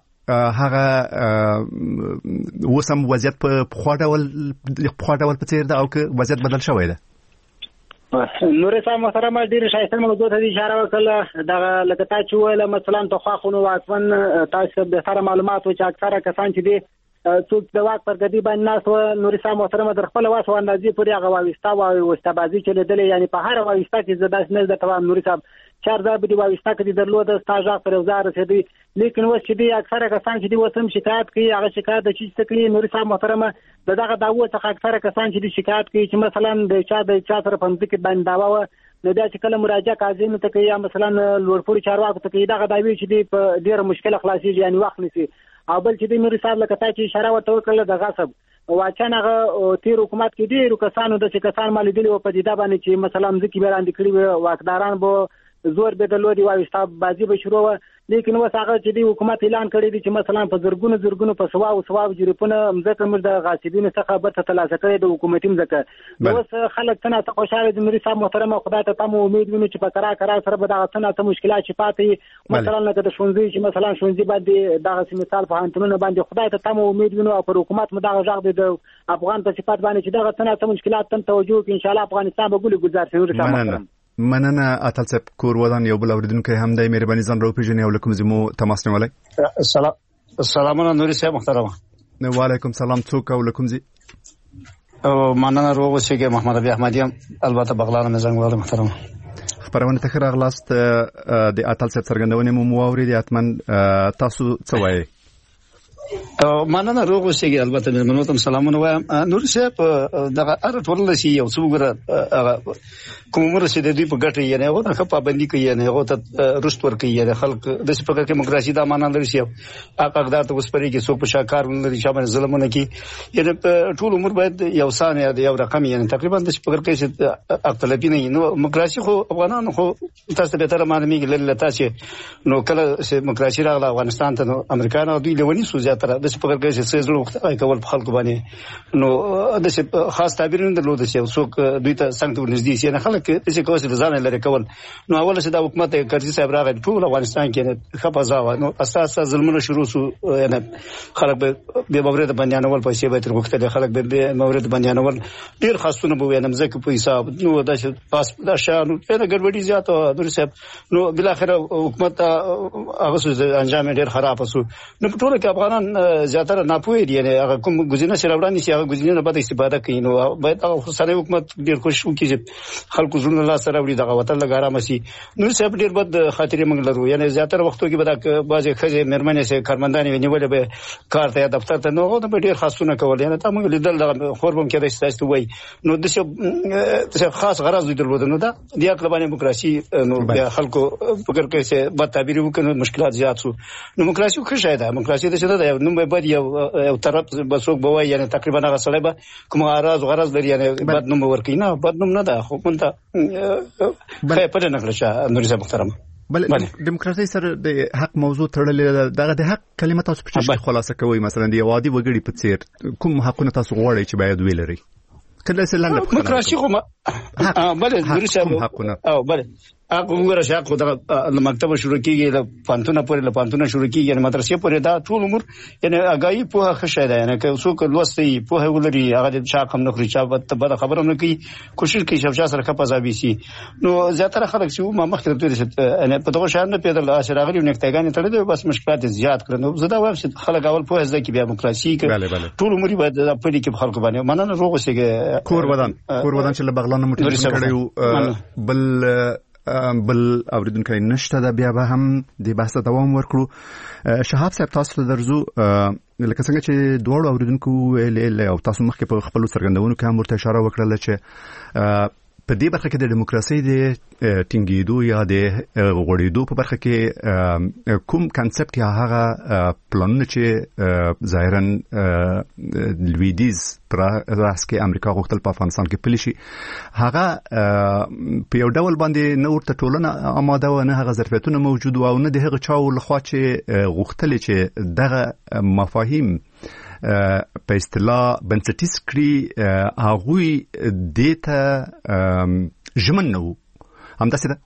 هغه اوسم وضعیت په خوا ډول په څیر ده او که وضعیت بدل شوی ده؟ نوري صاحب محترمه ډیره شایسته موضوع ته اشاره وکړه. دغه لکه تا چې ویل مثلا په خواخونو واکمن تاسو به سره معلومات و چې اکثره کسان چې دي څوک د واک پر ګدی باندې ناس و نوري صاحب محترمه در خپل واسو اندازې پورې هغه واوستا بازی چې لیدلې یعنی په هر واوستا کې زداش نه د تمام نوري صاحب 4000 به دی واوستا کې درلوده سټاژ پر 1000 رسیدي لیکن اوس چې دی اکثره کسان چې دی وسم شکایت کوي هغه شکایت د چی څه کوي نوري صاحب محترمه دغه داوو څخه اکثره کسان چې دی شکایت کوي چې مثلا د چا سره په ځکه باندې داوا نو دا چې کله مراجعه کاظم ته کوي یا مثلا لوړپوړي چارواکو ته کوي دغه داوی چې دی په ډیره مشکله خلاصي یعنی وخت نسی او بل چې د نوري صاحب لکه تا چې اشاره ورته وکړه د غصب واچنه تیر حکومت کې ډیرو کسانو د کسان مال دي او په دې دا باندې چې مثلا ځکه بیران دي واکداران به زور به د لودي واوستا بازی به شروع و لیکن اوس هغه چې د حکومت اعلان کړی دی چې مثلا په زرګونو په سوا جریپونه مزکه مر د غاصبینو څخه به تلاسه کړي د حکومتي مزکه اوس خلک څنګه ته خوشاله دي نوري صاحب محترمه خدای ته تم امید ویني چې په کرا سره به دا څنګه ته مشکلات چې پاتې مثلا لکه د شونځي چې مثلا شونځي باندې دغه مثال په انټونو باندې خدای ته تم امید ویني او پر حکومت مدغه ژغ د افغان په صفات باندې چې دغه څنګه ته مشکلات تم توجه کې ان شاء الله افغانستان به ګل گزار شي نوري صاحب محترم. مننه اتل صاحب کور ودان یو بل اوریدونکو هم د مهرباني ځان راو پیژنې او لکم زمو تماس نیولای. سلامونه نوري صاحب محترمه. وعلیکم سلام څوک او لکم زی مننه روغ اوسئ محمد ابي احمدي البته بغلان مزنګ محترمه. خبرونه تخر اغلاست د اتل صاحب څرګندونه مو واورید اتمن تاسو څه وایي؟ مننه روغ اوسئ البته منو تم سلامونه وایم نوري صاحب دغه ار ټول شي یو څو ګره کوم عمر چې د دوی په ګټه یې نه هغه پابندي کوي نه هغه ته رشت ورکوي د خلک د فکر کې دیموکراسي د معنا لري چې اقدار ته وسپري کې څوک په شاکار لري چې باندې ظلمونه کوي یعنی ټول عمر باید یو ثانیه یو رقم یعنی تقریبا د فکر کې چې اقلبی نه نو دیموکراسي خو افغانانو خو تاسو به تر معلومیږي لته چې نو کله چې دیموکراسي راغله افغانستان ته نو امریکایانو دوی لونی سو زیاتره د فکر کې چې څه ضرورت کول په خلکو باندې نو د خاص تعبیر نه درلود چې څوک دوی ته څنګه ورنږدې شي نه خلک چې کوڅه ځان لري کول نو اوله چې د حکومت کرزي صاحب راغی ټول افغانستان کې خپازا نو اساس ظلمونه شروع شو یعنی خلک به مورد بندیانول پیسې به تر وخت د خلک به مورد بندیانول ډیر خاصونه به وینم ځکه په حساب نو د پاس د شانو په ګډوډي زیاته نور صاحب نو بل اخر حکومت هغه څه انجام ډیر خراب شو نو په ټول کې افغانان زیاتره ناپوهي دي یعنی هغه کوم گزینه سره وړاندې شي هغه گزینه به استفاده کوي نو باید هغه سره حکومت ډیر خوشو کیږي خلکو زړه الله سره وړي دغه وطن لګاره مسي نو صاحب ډیر بد خاطرې موږ لرو یعنی زیاتره وختو کې به د بعضی خځې مرمنې سره کارمندانې ونیول به کار ته دفتر ته نو غوډه ډیر خاصونه کول یعنی تا موږ لیدل د خوربم کې د استاسو وای نو د خاص غرض درلود نو دا د اقلبانه دیموکراسي نو بیا خلکو فکر کوي چې بد تعبیر وکړي مشکلات زیات شو دیموکراسي خو شاید دیموکراسي د څه ده نو به بد یو طرف بسوک بوای یعنی تقریبا هغه سره به کوم غرض لري یعنی بد نوم ورکړي نه بد نوم نه ده خو مونږ ته په دې نقل شه نور صاحب محترم بل دیموکراسي سره د حق موضوع تړلې دغه د حق کلمه تاسو په چا خلاصه کوي مثلا د یوادي وګړي په څیر کوم حقونه تاسو غواړئ چې باید ویلري کله چې لاندې دیموکراسي خو بل نور صاحب حقونه او بل هغه وګوره چې هغه د مکتب شروع کیږي د پانتونه پورې له پانتونه شروع کیږي یعنی مدرسې پورې دا ټول عمر یعنی اگایي په خشه ده یعنی که څوک لوستي په ولري هغه د چا کم نه خوري چا به خبره نه کوي کوشش کوي چې سره خپازابي سي نو زیاتره خلک چې ما مخکې ته یعنی په دغه شان نه پیدا لا شراغلي نکتهګانی تړلې بس مشکلات زیات کړنو زه دا وایم چې خلک اول په ځکه کې بیا دیموکراسي کوي ټول عمر باید د پړي کې خلکو باندې مننه روغ شيګه کور ودان چې لبغلانه مټ کړیو بل اوریدونکو نشته دا بیا به هم د بحث دوام ورکړو شهاب صاحب تاسو درزو لکه څنګه چې دوړ اوریدونکو او تاسو مخکې په خپل څرګندونو کې هم ورته اشاره وکړه چې په دې برخه کې د دیموکراسي د ټینګېدو یا د غوړېدو په برخه کې کوم کانسپټ یا هغه پلانونه چې ظاهرا لویدیز پر راس کې امریکا غوښتل په افغانستان کې پلي شي هغه په یو ډول باندې نه ورته ټولنه آماده و نه هغه ظرفیتونه موجود و او نه د هغه چاو لخوا چې غوښتل چې دغه مفاهیم په اصطلاح بنسټیز کړي هغوی دیتا ژمن نه وو همداسې ده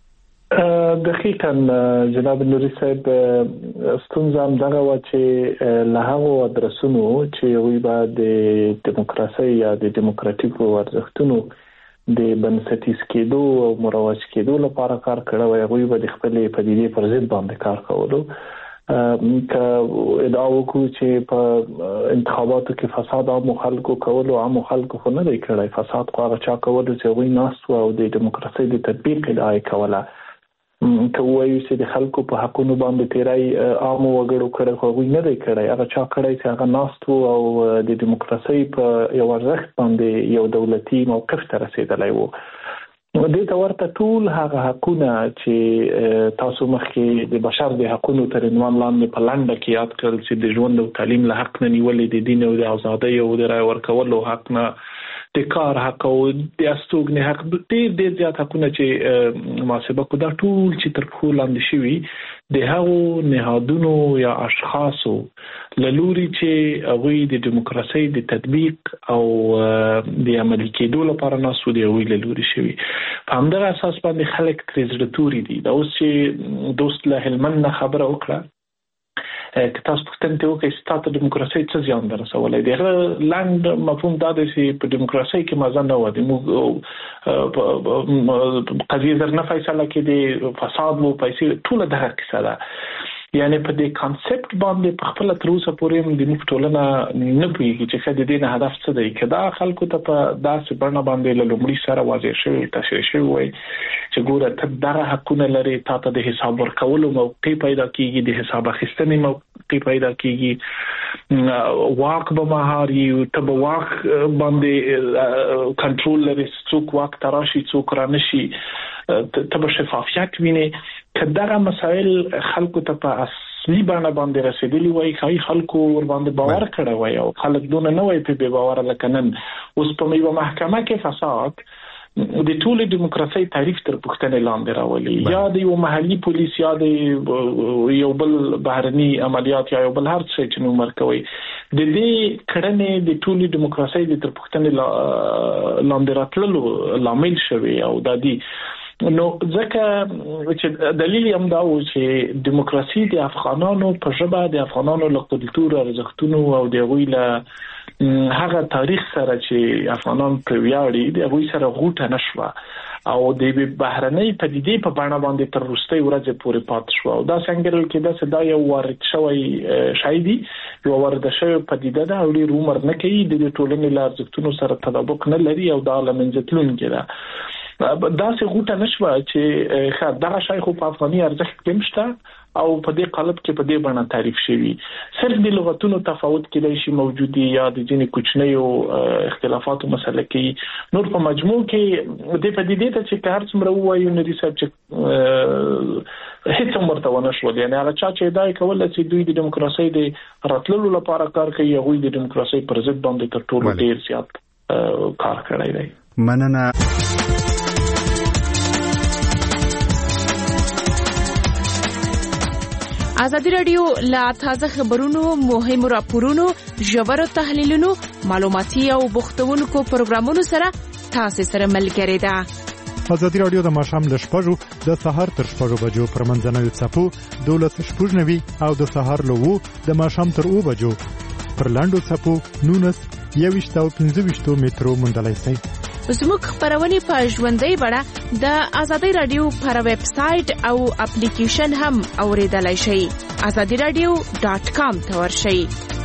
دقیقاً جناب نوري صاحب ستونزه هم دغه و چې له هغو ادرسونو چې هغوی به د دیموکراسۍ یا د دیموکراتیکو ارزښتونو د بنسټیز کېدو او مروج کېدو لپاره کار کړی و هغوی به د خپلې پدیدې پر ضد باندې کار کولو که ادعا وکړو چې په انتخاباتو کې فساد عامو خلکو کولو عامو خلکو خو نه دی کړی فساد خو هغه چا کولو چې هغوی ناست و او د دیموکراسۍ د تطبیق ادعا یې کوله که وایو چې د خلکو په حقونو باندې تیری عامو وګړو کړی خو هغوی نه دی کړی هغه چا کړی چې هغه ناست و او د دیموکراسۍ په یو ارزښت باندې یو دولتي موقف ته رسېدلی و دې ته ورته ټول هغه حقونه چې تاسو مخکې د بشر د حقونو تر عنوان لاندې په لنډه کې یاد کړل چې د ژوند او تعلیم له حق نه نیولې د دین او د ازادۍ او د رای ورکولو حق نه د کار حق او د استوګنې حق ډېر زیات حقونه چې محاسبه کو دا ټول چې تر پښو لاندې شوي د هغو نهادونو یا اشخاصو له لوري چې هغوی د دیموکراسۍ د تطبیق او د عملي کېدو لپاره ناسو دی هغوی له لوري شوي په همدغه اساس باندې خلک ترې زړه توري دي دا اوس چې دوست له هلمند نه خبره وکړه که تاسو پوښتنه وکړئ چې تاسو دیموکراسي څه زیان درسولای دی لاند مفهوم دا دی چې په دیموکراسي کې مزه نه و د قضیه در نه فیصله کې د فساد وو پیسې ټول دغه کیسه ده یعنی په دې کانسپټ باندې په خپل تر اوسه پورې د موږ ټولنه نه پوهیږي چې د دې نه هدف څه دی. کدا خلکو ته په داسې بڼه باندې له لومړي سره واضح شوی تشریح شوی وي چې ګوره ته دغه حقونه لري، تاسو د حساب ورکولو موقع پیدا کیږي، د حساب اخیستنې موقع پیدا کیږي، واک به مهاري ته به واک باندې کنټرول لري، څوک واک تراشي څوک رانشي، ته به شفافیت ویني. کداغه مسائل خلکو ته په اصلي بڼه باندې رسیدلی وای، خای خلکو ور باندې باور کړی وای او خلک دونه نه وای په باور لکنن. اوس په یو محکمه کې فساد د ټولې دیموکراسي تاریخ تر پوښتنې لاندې راولي، یا د یو محلي پولیس یا د یو بل بهرني عملیات یا یو بل هر څه چې نو مرکوي د دې کړنې د ټولې دیموکراسي د تر پوښتنې لاندې راتللو لامل شوی او د دې نو ځکه چې دلیل هم دا و چې دیموکراسي د افغانانو په ژبه د افغانانو له کلتور ارزښتونو او د غوی له هغه تاریخ سره چې افغانان په ویاړي د غوی سره غوټه نشوه او د بهرنۍ پدیدې په بڼه باندې تر وروستۍ ورځې پورې پاتې شو. او دا څنګه کې دا یو وارد شوی شای دی، یو وارد شوی پدیده ده او ډېر عمر نه کوي، د ټولنې له ارزښتونو سره تطابق نه لري او دا له منځه تلونکې ده. دا څه غوټه نشوه چې دغه شای خو په افغاني ارزښت کې مشته او په دې قالب کې په دې بڼه تعریف شوی. صرف د لغتونو تفاوت کېدای شي موجودي یا د ځینې کوچنیو اختلافاتو مسله کې، نور په مجموع کې د پدیدې ته چې هر څومره وایو نو د صاحب چې هیڅ مرته ونه شو. یعنی هغه چې دا کول چې دوی د دیموکراسي د راتللو لپاره کار کوي، هغه د دیموکراسي پر ضد باندې تر ټولو ډیر زیات کار کړی دی. مننه. ازادي رادیو لا تازه خبرونو، مهمو راپورونو، ژورو تحلیلونو، معلوماتي او بوختونکو پروګرامونو سره تاسو سره ملګری ده. ازادي رادیو د ماښام له 6 د سهار تر 6 بجو پر منځنوي څپو 12:90 او د سهار له 2 د ماښام تر 2 بجو پر لاندو څپو 19 او 15 مترو مندلای شي. زموږ خبرونه په ژوندۍ بڼه د ازادي رادیو پر ویب سټ او اپلیکیشن هم اوریدلای شئ. azadiradio.com ته ورشئ.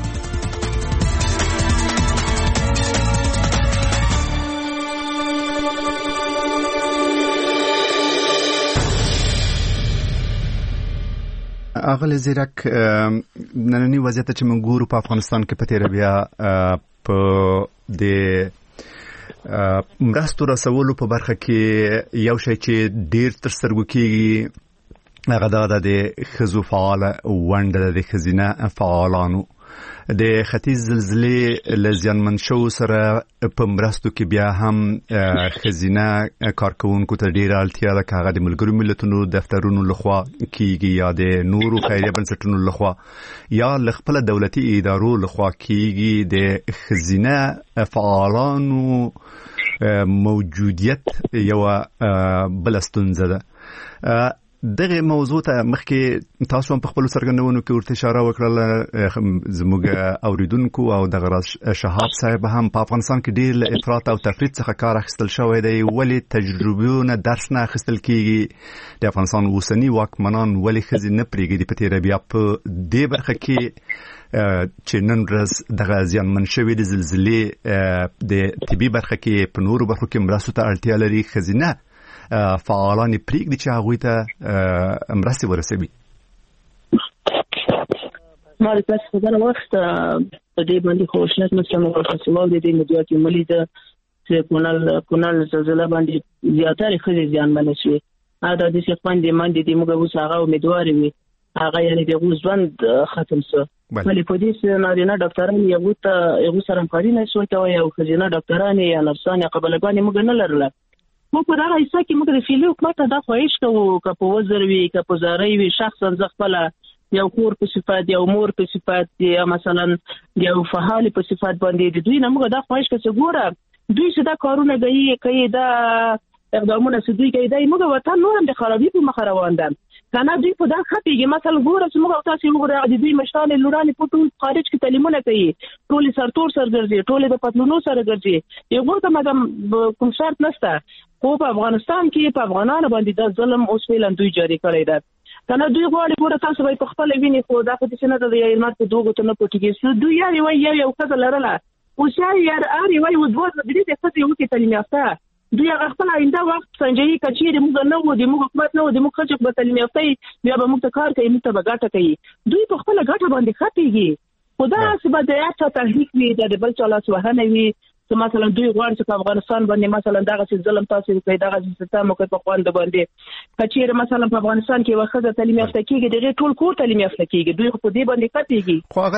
اغل زیرک نننی وضعیت چې موږ ګورو په افغانستان کې په تیر بیا په د مرستو رسولو په برخه کې یو شی چې ډیر تر سترګو کېږي هغه د ښځو فعاله ونډه د ښځینه فعالانو د ختیځ زلزلې له زیانمن شوو سره په مرستو کې بیا هم ښځینه کارکوونکو ته ډېره اړتیا ده، که هغه د ملګرو ملتونو دفترونو لخوا کېږي یا د نورو خیریه بنسټونو لخوا یا له خپله دولتي ادارو لخوا کېږي. د ښځینه فعالانو موجودیت یوه بله ستونزه ده. دغه موضوع ته مخکې تاسو هم په خپل څرګندونو کې ورته اشاره وکړه، زموږ اوریدونکو او دغه شهاب صاحب هم په افغانستان کې ډېر له افراط او تفرید څخه کار اخیستل شوی دی. ولې تجربیونه درس نه اخیستل کېږي؟ د افغانستان اوسني واکمنان ولې ښځې نه پرېږدي په تېره بیا په دې برخه کې چې نن ورځ دغه زیانمن شوي د زلزلې د طبي برخه کې په نورو برخو کې مرستو ته اړتیا لري، ښځینه فعالان پرېږدي چې هغوی ته مرستې ورسوي؟ ما د تاسو خبره وخت په دې باندې خوشناک مسلمان فestival د دې مدیریت ملي د کونل زلزلہ باندې زیاتره ښځې زیانمن شوي. دا د دې باندې باندې موږ اوس هغه امیدوار یو هغه یعنی د ژوند ختم شو. ولی په دې نارینه ډاکټران یو سره همکاري نه شوی کوي او ښځینه ډاکټران یا نرسان یا قبلګانې موږ نه لرله. مو په دغه حصہ کې موږ د فیلو حکومت دا خواهش کوو که په وزر وي که په زارۍ وي شخصا زه خپله یو کور په صفت یو مور په صفت یا مثلا یو فعال په صفت باندې د دوی نه موږ دا خواهش کوو چې ګوره دوی چې دا کارونه کوي دا اقدامونه چې دوی کوي دا موږ وطن نور هم د خرابي په مخ روان ده کنه. دوی په دا خپېږي مثلا ګوره چې موږ تاسو وګورئ د دوی مشران لورانې په ټول خارج کې تعلیمونه کوي، ټول سرتور سر ګرځي، ټول د پتلونو سره ګرځي. یو ګوره مدام کوم شرط نشته خو په افغانستان کې په افغانانو باندې د ظلم اوس فعلا دوی جاری کړی ده. کنه دوی غواړي ګوره تاسو به په خپل ویني خو دا په دې نه د یو مارته دوه ته نه پټیږي سو دوی یو څه لرله او شای یار وای و دوه د دې څه یو کې تعلیم یافته دوی خپل آینده وخت سنجي کچې موږ نه و د موږ حکومت نه و د موږ خلک په تعلیم یافته بیا به موږ کار کوي موږ به ګټه کوي دوی په خپل ګټه باندې خاطیږي خدا سبا د یا تحریک وی د بل چا لاس وهنه وی مثلا دوی غواړي چې په افغانستان باندې مثلا دغه ظلم تاسو کوي دغه سیستم کوي په خوند باندې کچېر مثلا په افغانستان کې وخت تعلیم یافته کیږي دغه ټول کور تعلیم یافته کیږي دوی په دې باندې کتیږي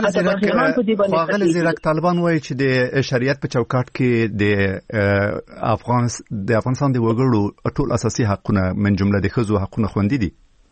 خو هغه زیرک طالبان وایي چې د شریعت په چوکاټ کې د افغانستان د وګړو ټول اساسي حقونه من جمله د ښځو حقونه خوندي دي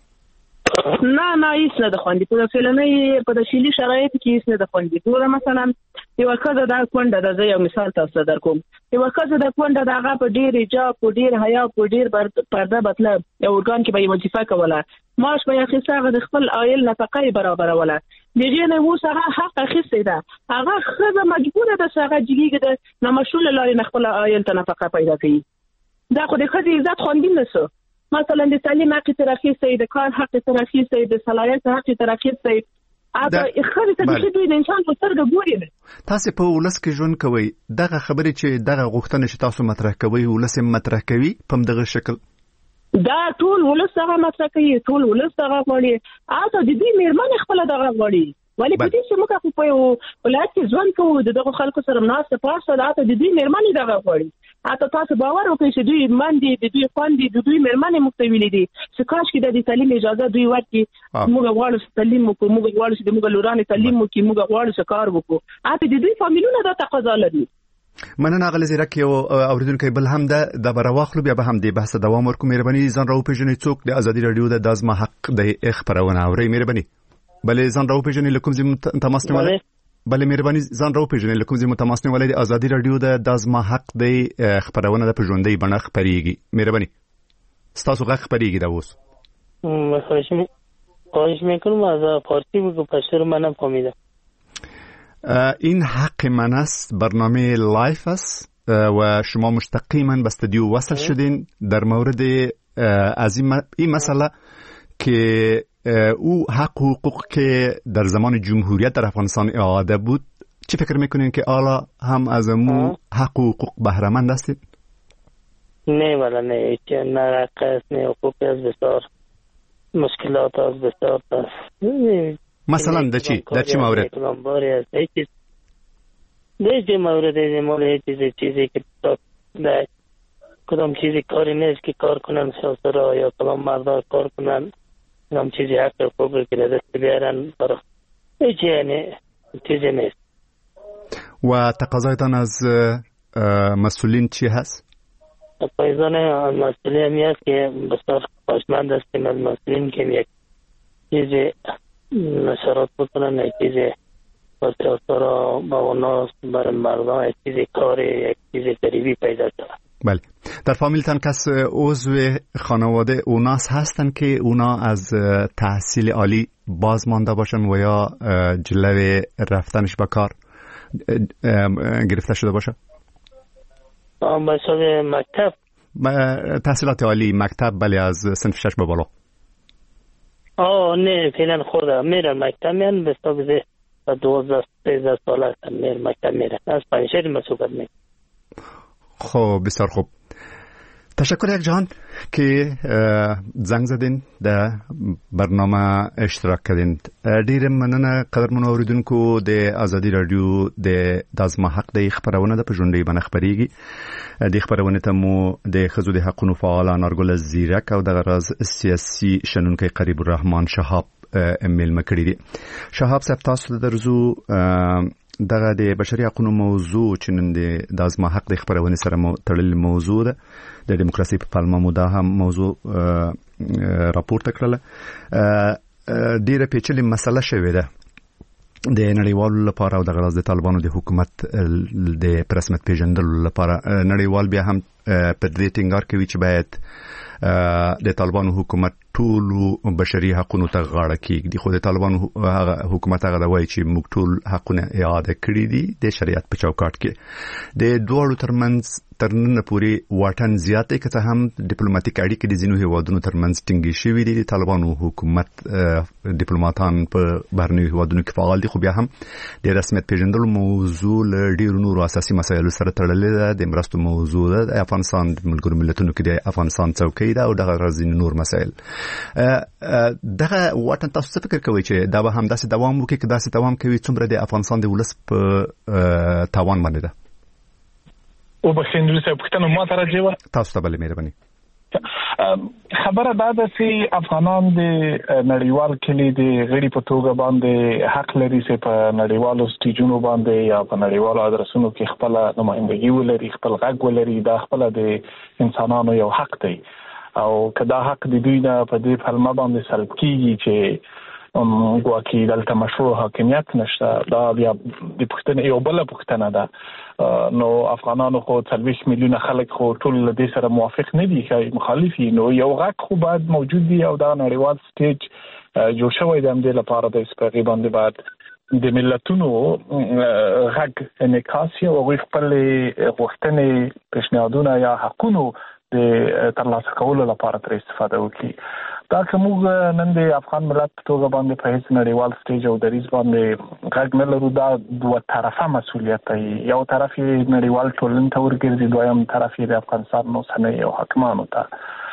نه هیڅ نه د خوندي په فلنۍ په داخلي شرایط کې هیڅ نه د خوندي ګوره مثلا یو کله دا کونډه د یو مثال تاسو درکوم یو کله دا کونډه دغه په ډیر حجاب په ډیر حیا په ډیر پرده مطلب یو ورګان کې به وظیفه کوله معاش به اخیسته د خپل عائل نفقه برابروله دغه نه وو سره حق اخیسته ده هغه خزه مجبوره ده سره جګیږي د نامشول لاري خپل عائل ته نفقه پیدا کوي دا خو د خزه عزت خوندي نسو مثلا د تعلیم حق ترقی سي د کار حق ترقی سي د صلاحیت حق ترقی سي اته خري ته د دوی د انسان په سترګه ګوري تاسو په ولس کې ژوند کوي دغه خبرې چې دغه غوښتنه چې تاسو مطرح کوي ولس مطرح کوي په دغه شکل دا ټول ولس هغه مطرح کوي ټول ولس هغه غواړي اته د دې میرمن خپل دغه غواړي ولی په دې چې موږ په ولایت کې ژوند کوو دغه خلکو سره مناسب پاسه اته د دې میرمن دغه غواړي اته تاسو باور وکړئ چې دوی باندې د دوی خوندې د دوی میرمنې مختویلې دي چې کاش کې د تعلیم اجازه دوی ورکړي موږ غواړو تعلیم وکړو موږ غواړو چې موږ لورانه تعلیم وکړو موږ غواړو چې کار وکړو اته د دوی فامیلونه د تقاضا لري مننه غل زیرک یو اوریدونکو بل هم د برواخلو بیا به هم د بحث دوام ورکو مهرباني ځان راو پیژنې څوک د ازادي رادیو د دازما حق د خبرونه اوري مهرباني بلې ځان راو پیژنې لکم زم تماس نیولای بلې مهرباني ځان راو پیژنې لکم زم تماس نیولای د ازادي رادیو د دازما حق د خبرونه د پژوندۍ بڼه خبريږي مهرباني ستاسو غږ خبريږي دا اوس خواهش میکنم از فارسی بگو پشتر منم فهمیدم این حق من است برنامه لایف است و شما مستقیما به استودیو وصل شدین در مورد از این مسئله که او حق و حقوق که در زمان جمهوریت در افغانستان اعاده بود چه فکر میکنین که حالا هم از مو حق و حقوق بهره مند هستید؟ نه ولی نه نه حق است نه حقوق است بسیار مشکلات است بسیار است مثلا در چی مورد؟ در چی مورد مال چیزی که در کدام چیزی کاری نیست که کار کنن شاسرا یا کدام مردان کار کنن کدام چیزی حق حقوقی که دست بیارن برای یعنی چیزی نیست. و تقاضایتان از مسئولین چی هست؟ تقاضایتان از مسئولین همی هست که بسیار خوشمند هستیم از مسئولین که یک چیزی نشرات بکنن یک چیزی سیاستارا با اونا برای مردم یک چیزی کاری یک چیزی قریبی پیدا کنن. بله در فامیلتان کس عضو خانواده اوناس هستن که اونا از تحصیل عالی باز مانده باشن و یا جلوه رفتنش به کار گرفته شده باشه؟ به مکتب تحصیلات عالی مکتب بله از صنف 6 به بالا. نه فعلا خورده میرن مکتب میرن به حساب 12-13 ساله هستن میرن مکتب میرن از پنجشیر مسئولیت میرن. خب بسیار خوب تشکر یک جهان که زنگ زدین در برنامه اشتراک کردین ډیر مننه قدرمنو اوریدونکو د ازادي رادیو د دازما حق د خبرونه د پژوندۍ باندې خبريږي د خبرونه ته مو د خزو د حقوقو فعال انارګل زیرک او د غرض سیاسي شنونکي قریب الرحمن شهاب ایمیل مکړی دي شهاب صاحب تاسو درزو دغه د بشري حقوقو موضوع چې نن د دازما حق د خبرونه سره تړل موضوع ده د دیموکراسي په پالما موده هم موضوع راپورته کړله ډیره پیچلې مسله شوې ده د نړیوالو لپاره او د غرض د طالبانو د حکومت د رسمیت پیژندلو لپاره نړیوال بیا هم په دې ټینګار کوي چې باید د طالبانو حکومت ټول بشري حقوقو ته غاړه کیږي. خو د طالبانو حکومت هغه وایي چې موږ ټول حقونه اعاده کړی دي د شریعت په چوکاټ کې. د دوه ترمنځ ترنن پوری واټن زیاتې کته هم ډیپلوماټیک اړیکې د ځینو هیوادونو ترمنځ ټینګې شوې دي. د طالبانو حکومت ډیپلوماټان په بهرنیو هیوادونو کې فعال دي، خو بیا هم د رسمیت پیژندلو موضوع له ډیرو نورو اساسي مسایلو سره تړلې ده. د مرستو موضوع ده، د افغانستان د ملګرو ملتونو کې د افغانستان څوکۍ ده او دغه غرض نور مسایل. دغه واټن تاسو څه فکر کوئ چې دا به هم داسې دوام وکړي؟ که داسې دوام کوي څومره د افغانستان د ولس په تاوان باندې ده؟ او بخښنه لسه پښتنو ما ته راځي تاسو ته بل مهرباني. خبره دا ده چې افغانان د نړیوال کلی د غړي په توګه باندې حق لري چې په نړیوالو سټیجونو باندې یا په نړیوالو ادرسونو کې خپل نمائندګي ولري، خپل غږ ولري. دا خپل د انسانانو یو حق دی او کدا حق د دوی نه په دې فلمه باندې سلب کیږي چې ګواکې دلته مشروع حاکمیت نشته. دا بیا د پښتنې یو بل پښتنه ده. نو افغانانو خو 40 میلیونه خلک خو ټول له دې سره موافق نه دي، چې مخالفي. نو یو غږ خو باید موجود وي او دا نړیوال سټیج جوړ شوی دی هم د لپاره د سپغې باندې باید د ملتونو غږ انعکاس او خپل غوښتنې پیشنهادونه یا حقوقو د ترلاسه کولو لپاره تر استفاده وکړي. دا کومه نن د افغان ملت په توګه باندې په هیڅ نړیوال سټیج او دریز باندې غږ نه لرو. دا دوه طرفه مسؤلیت دی. یو طرف نړیوال ټولنې ته ورګرځي، دویم طرف د افغانستان اوسنۍ او حکمانو ته.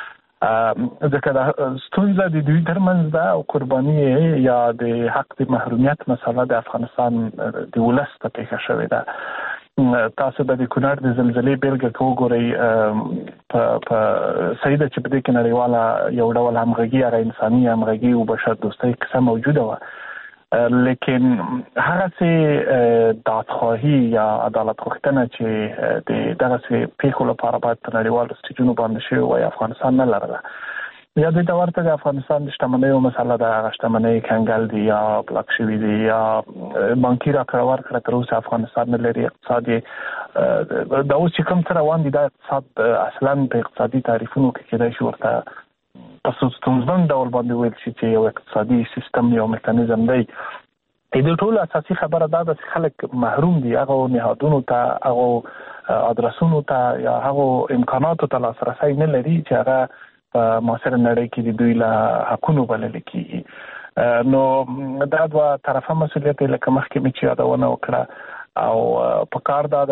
ځکه دا ستونزه د دوی ترمنځ ده او قرباني یا د حق د محرومیت مسله د افغانستان د ولس په پیښه شوې ده. تاسو د کونړ د زلزلې بیلګه وګورئ. په سیده چې په دې کې نړیواله یو ډول همغږي، هغه انساني همغږي او بشر دوستۍ قصه موجوده و، لیکن هغه څه دادخواهی یا عدالت غوښتنه چې د دغه څه پیښو لپاره باید په نړیوالو سټیجونو باندې شوی وای افغانستان نه لرله. یا د ورته د افغانستان د شتمنۍ او مسله د شتمنۍ کنګل دي یا بلاک شوی دي یا بانکي راکړه ورکړه تر اوسه افغانستان نه لري. اقتصادي دا اوس چې کوم تر روان دي دا اقتصاد اصلا په اقتصادي تعریفونو کې کېدای شي ورته تاسو ستونزمن ډول باندې ویل شي چې یو اقتصادي سیستم یو میکانیزم دی. د ټول اساسي خبره دا ده چې خلک محروم دي هغه نهادونو ته، هغه ادرسونو ته یا هغه امکاناتو ته لاسرسي نه لري چې هغه په معاصره نړۍ کې د دوی له حقونو بلل کېږي. نو دا دوه طرفه مسؤلیت لکه مخکې مې چې یادونه وکړه او په کار دا ده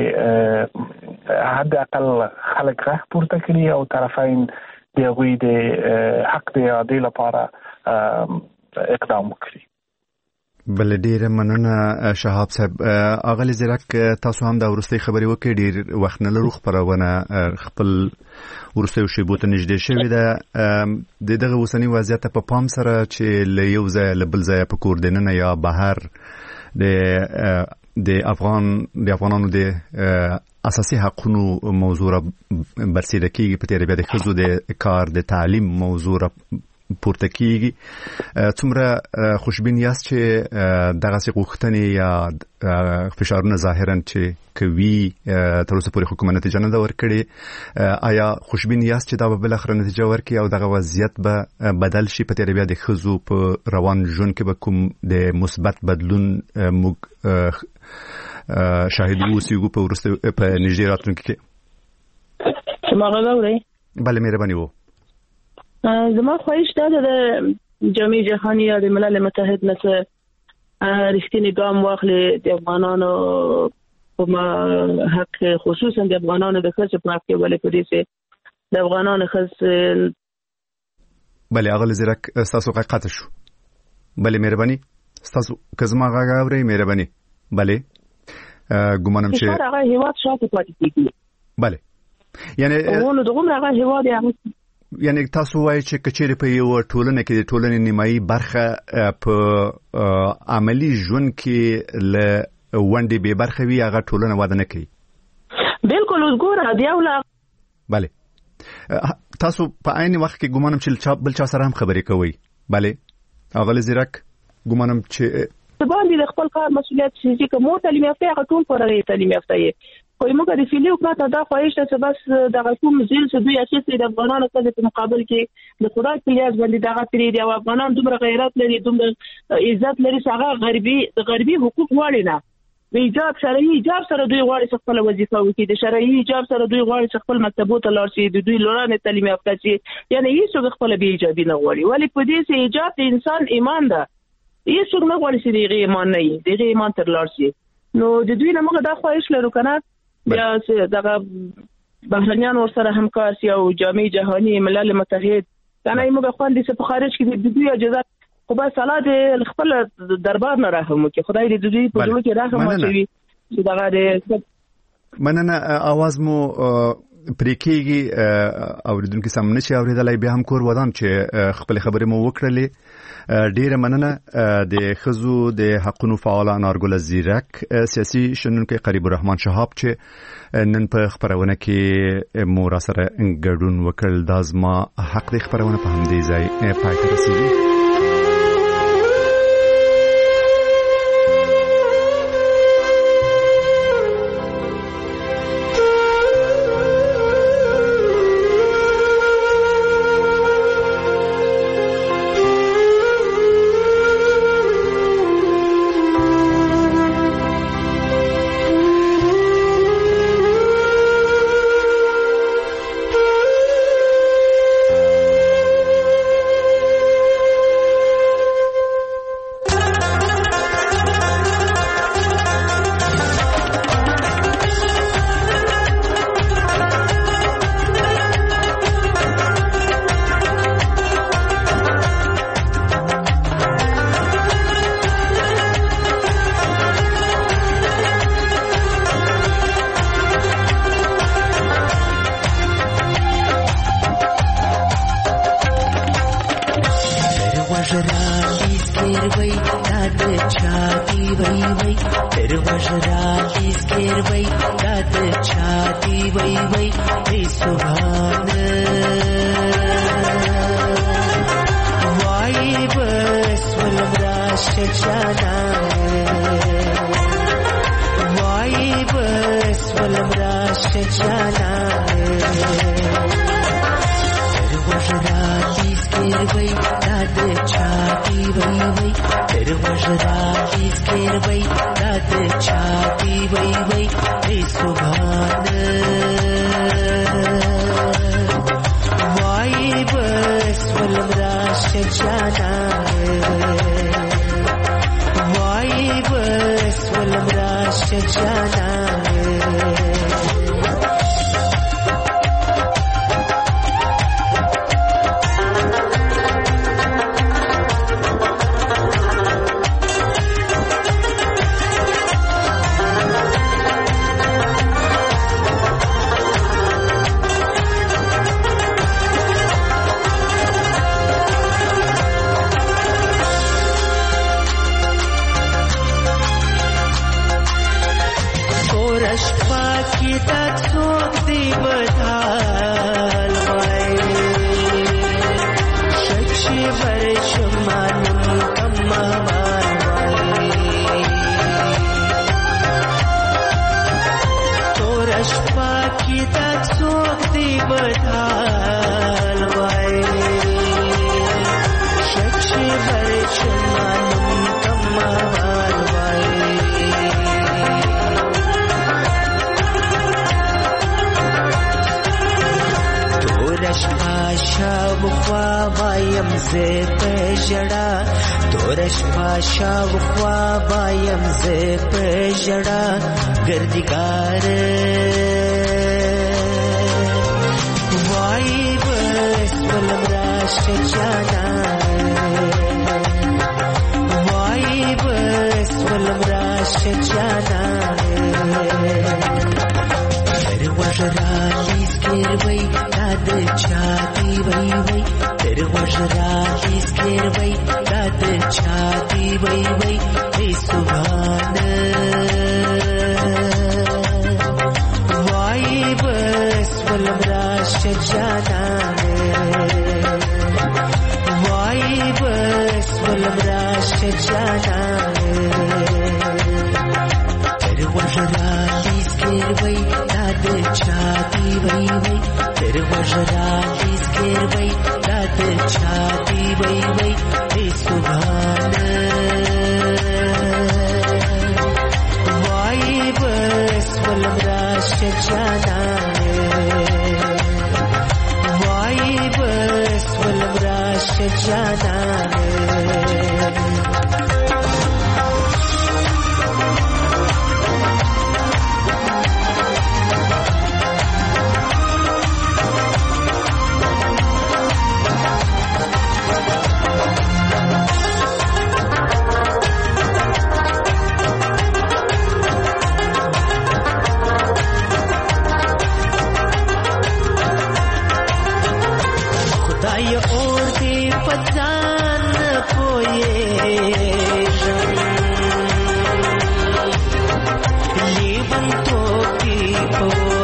چې حد اقل خلک غږ پورته کړي او طرفین د هغوی د حق د اعادې لپاره اقدام وکړي. بل ډیر مننه شهاب صاحب. اغلی زیرک تاسو هم دا ورستۍ خبرې وکړې، ډیر وخت نه لرو خبرونه خپل ورستۍ شیبو ته نږدې شوې ده. دغه اوسنی وضعیت په پام سره چې له یو ځای له بل ځای په کور دننه یا بهر د افغانانو د اساسي حقوقو موضوع برسېره کیږي. په تیر بیا د ښځو د کار د تعلیم موضوع پورته کیږي. څومره خوشبین یاست چې دغه څه غوښتنې یا فشارونه ظاهرا چې کوي تر اوسه پورې حکومت نتیجه نه ده ورکړې؟ آیا خوشبین یاست چې دا به بل اخر نتیجه ورکړي او دغه وضعیت به بدل شي؟ په تیر بیا د ښځو په روان ژوند کې به کوم د مثبت بدلون موږ شاهد اوسېږو په وروسته په نږدې راتلونکي کې؟ زما غږ اورئ؟ بله مهرباني وو. زما خواهش دا ده د جامعه جهاني یا د ملل متحد نه رښتینی ګام واخلي د افغانانو په حق، خصوصا د افغانانو د ښځو په حق کې، ولې په دې چې د افغانانو ښځې. بله اغلی زیرک ستاسو غږ قطع شو. بله مهرباني ستاسو که زما غږ اورئ مهرباني. بله ګومانم چې هغه هیواد شاته پاتې کېږي. بله یعنی دغه هغه هیواد یعنی تاسو وایي چې کچېرې په یو ټولنه کې د ټولنې نیمایي برخه په عملی ژوند کې له ونډې بې برخه وي، هغه ټولنه واده نه کوي. بالکل. اوس ګوره د یو بله تاسو په عین وخت کې ګومانم چې بل چا سره هم خبرې کوئ. بله اغلی زیرک ګومانم چې باندې د خپل کار مسؤلیت چې کوم تعلیم یافته هغه ټول پر تعلیم یافته خو موږ د فیلی حکومت دا خواهش ته بس د کوم زیل څه دوی اخیستي د افغانانو سره په مقابل کې د خدای په لیاز باندې دغه تری دی او افغانان دومره غیرت لري دومره عزت لري چې غربي حقوق غواړي نه د شرعي حجاب سره دوی غواړي خپل وظیفه وکړي د شرعي حجاب سره دوی غواړي خپل مکتبو ته لاړ شي د دوی لورانه تعلیم یافته شي یعنی هیڅ خپل به حجابي نه غواړي ولی په دې سه حجاب د انسان ایمان ده هیڅ نه غواړي چې دغه ایمان نه وي دغه ایمان تر لاړ شي نو د دوی نه موږ دا خواهش لرو کنه بیا دغه بهرنیان ورسره همکار سي او جامع جهاني ملل متحد کنه موږ خوندې څه په خارج کې د دوی اجازه خو به صلاح د خپل دربار نه راهم کې خدای دې دوی په جوړ کې راهم واچوي چې دغه دې مننه आवाज مو پریکيږي اوریدونکو سامنے شي اوریدلای به هم کور ودان چې خپل خبرې مو وکړلې ډیره مننه د خزو د حقوقو فعال انارګل زیرک سیاسي شنونکو قریب الرحمن شهاب چې نن په خبرونه کې مو را سره ګډون وکړل د ازما حق د خبرونه په همدې ځای پای ته رسیدي गिर वई दाद छाती वई वई तेरे वजरा इस गिर वई दाद छाती वई वई ए सुभान वाई बस वलमराश जाना वाई बस वलमराश जाना Oh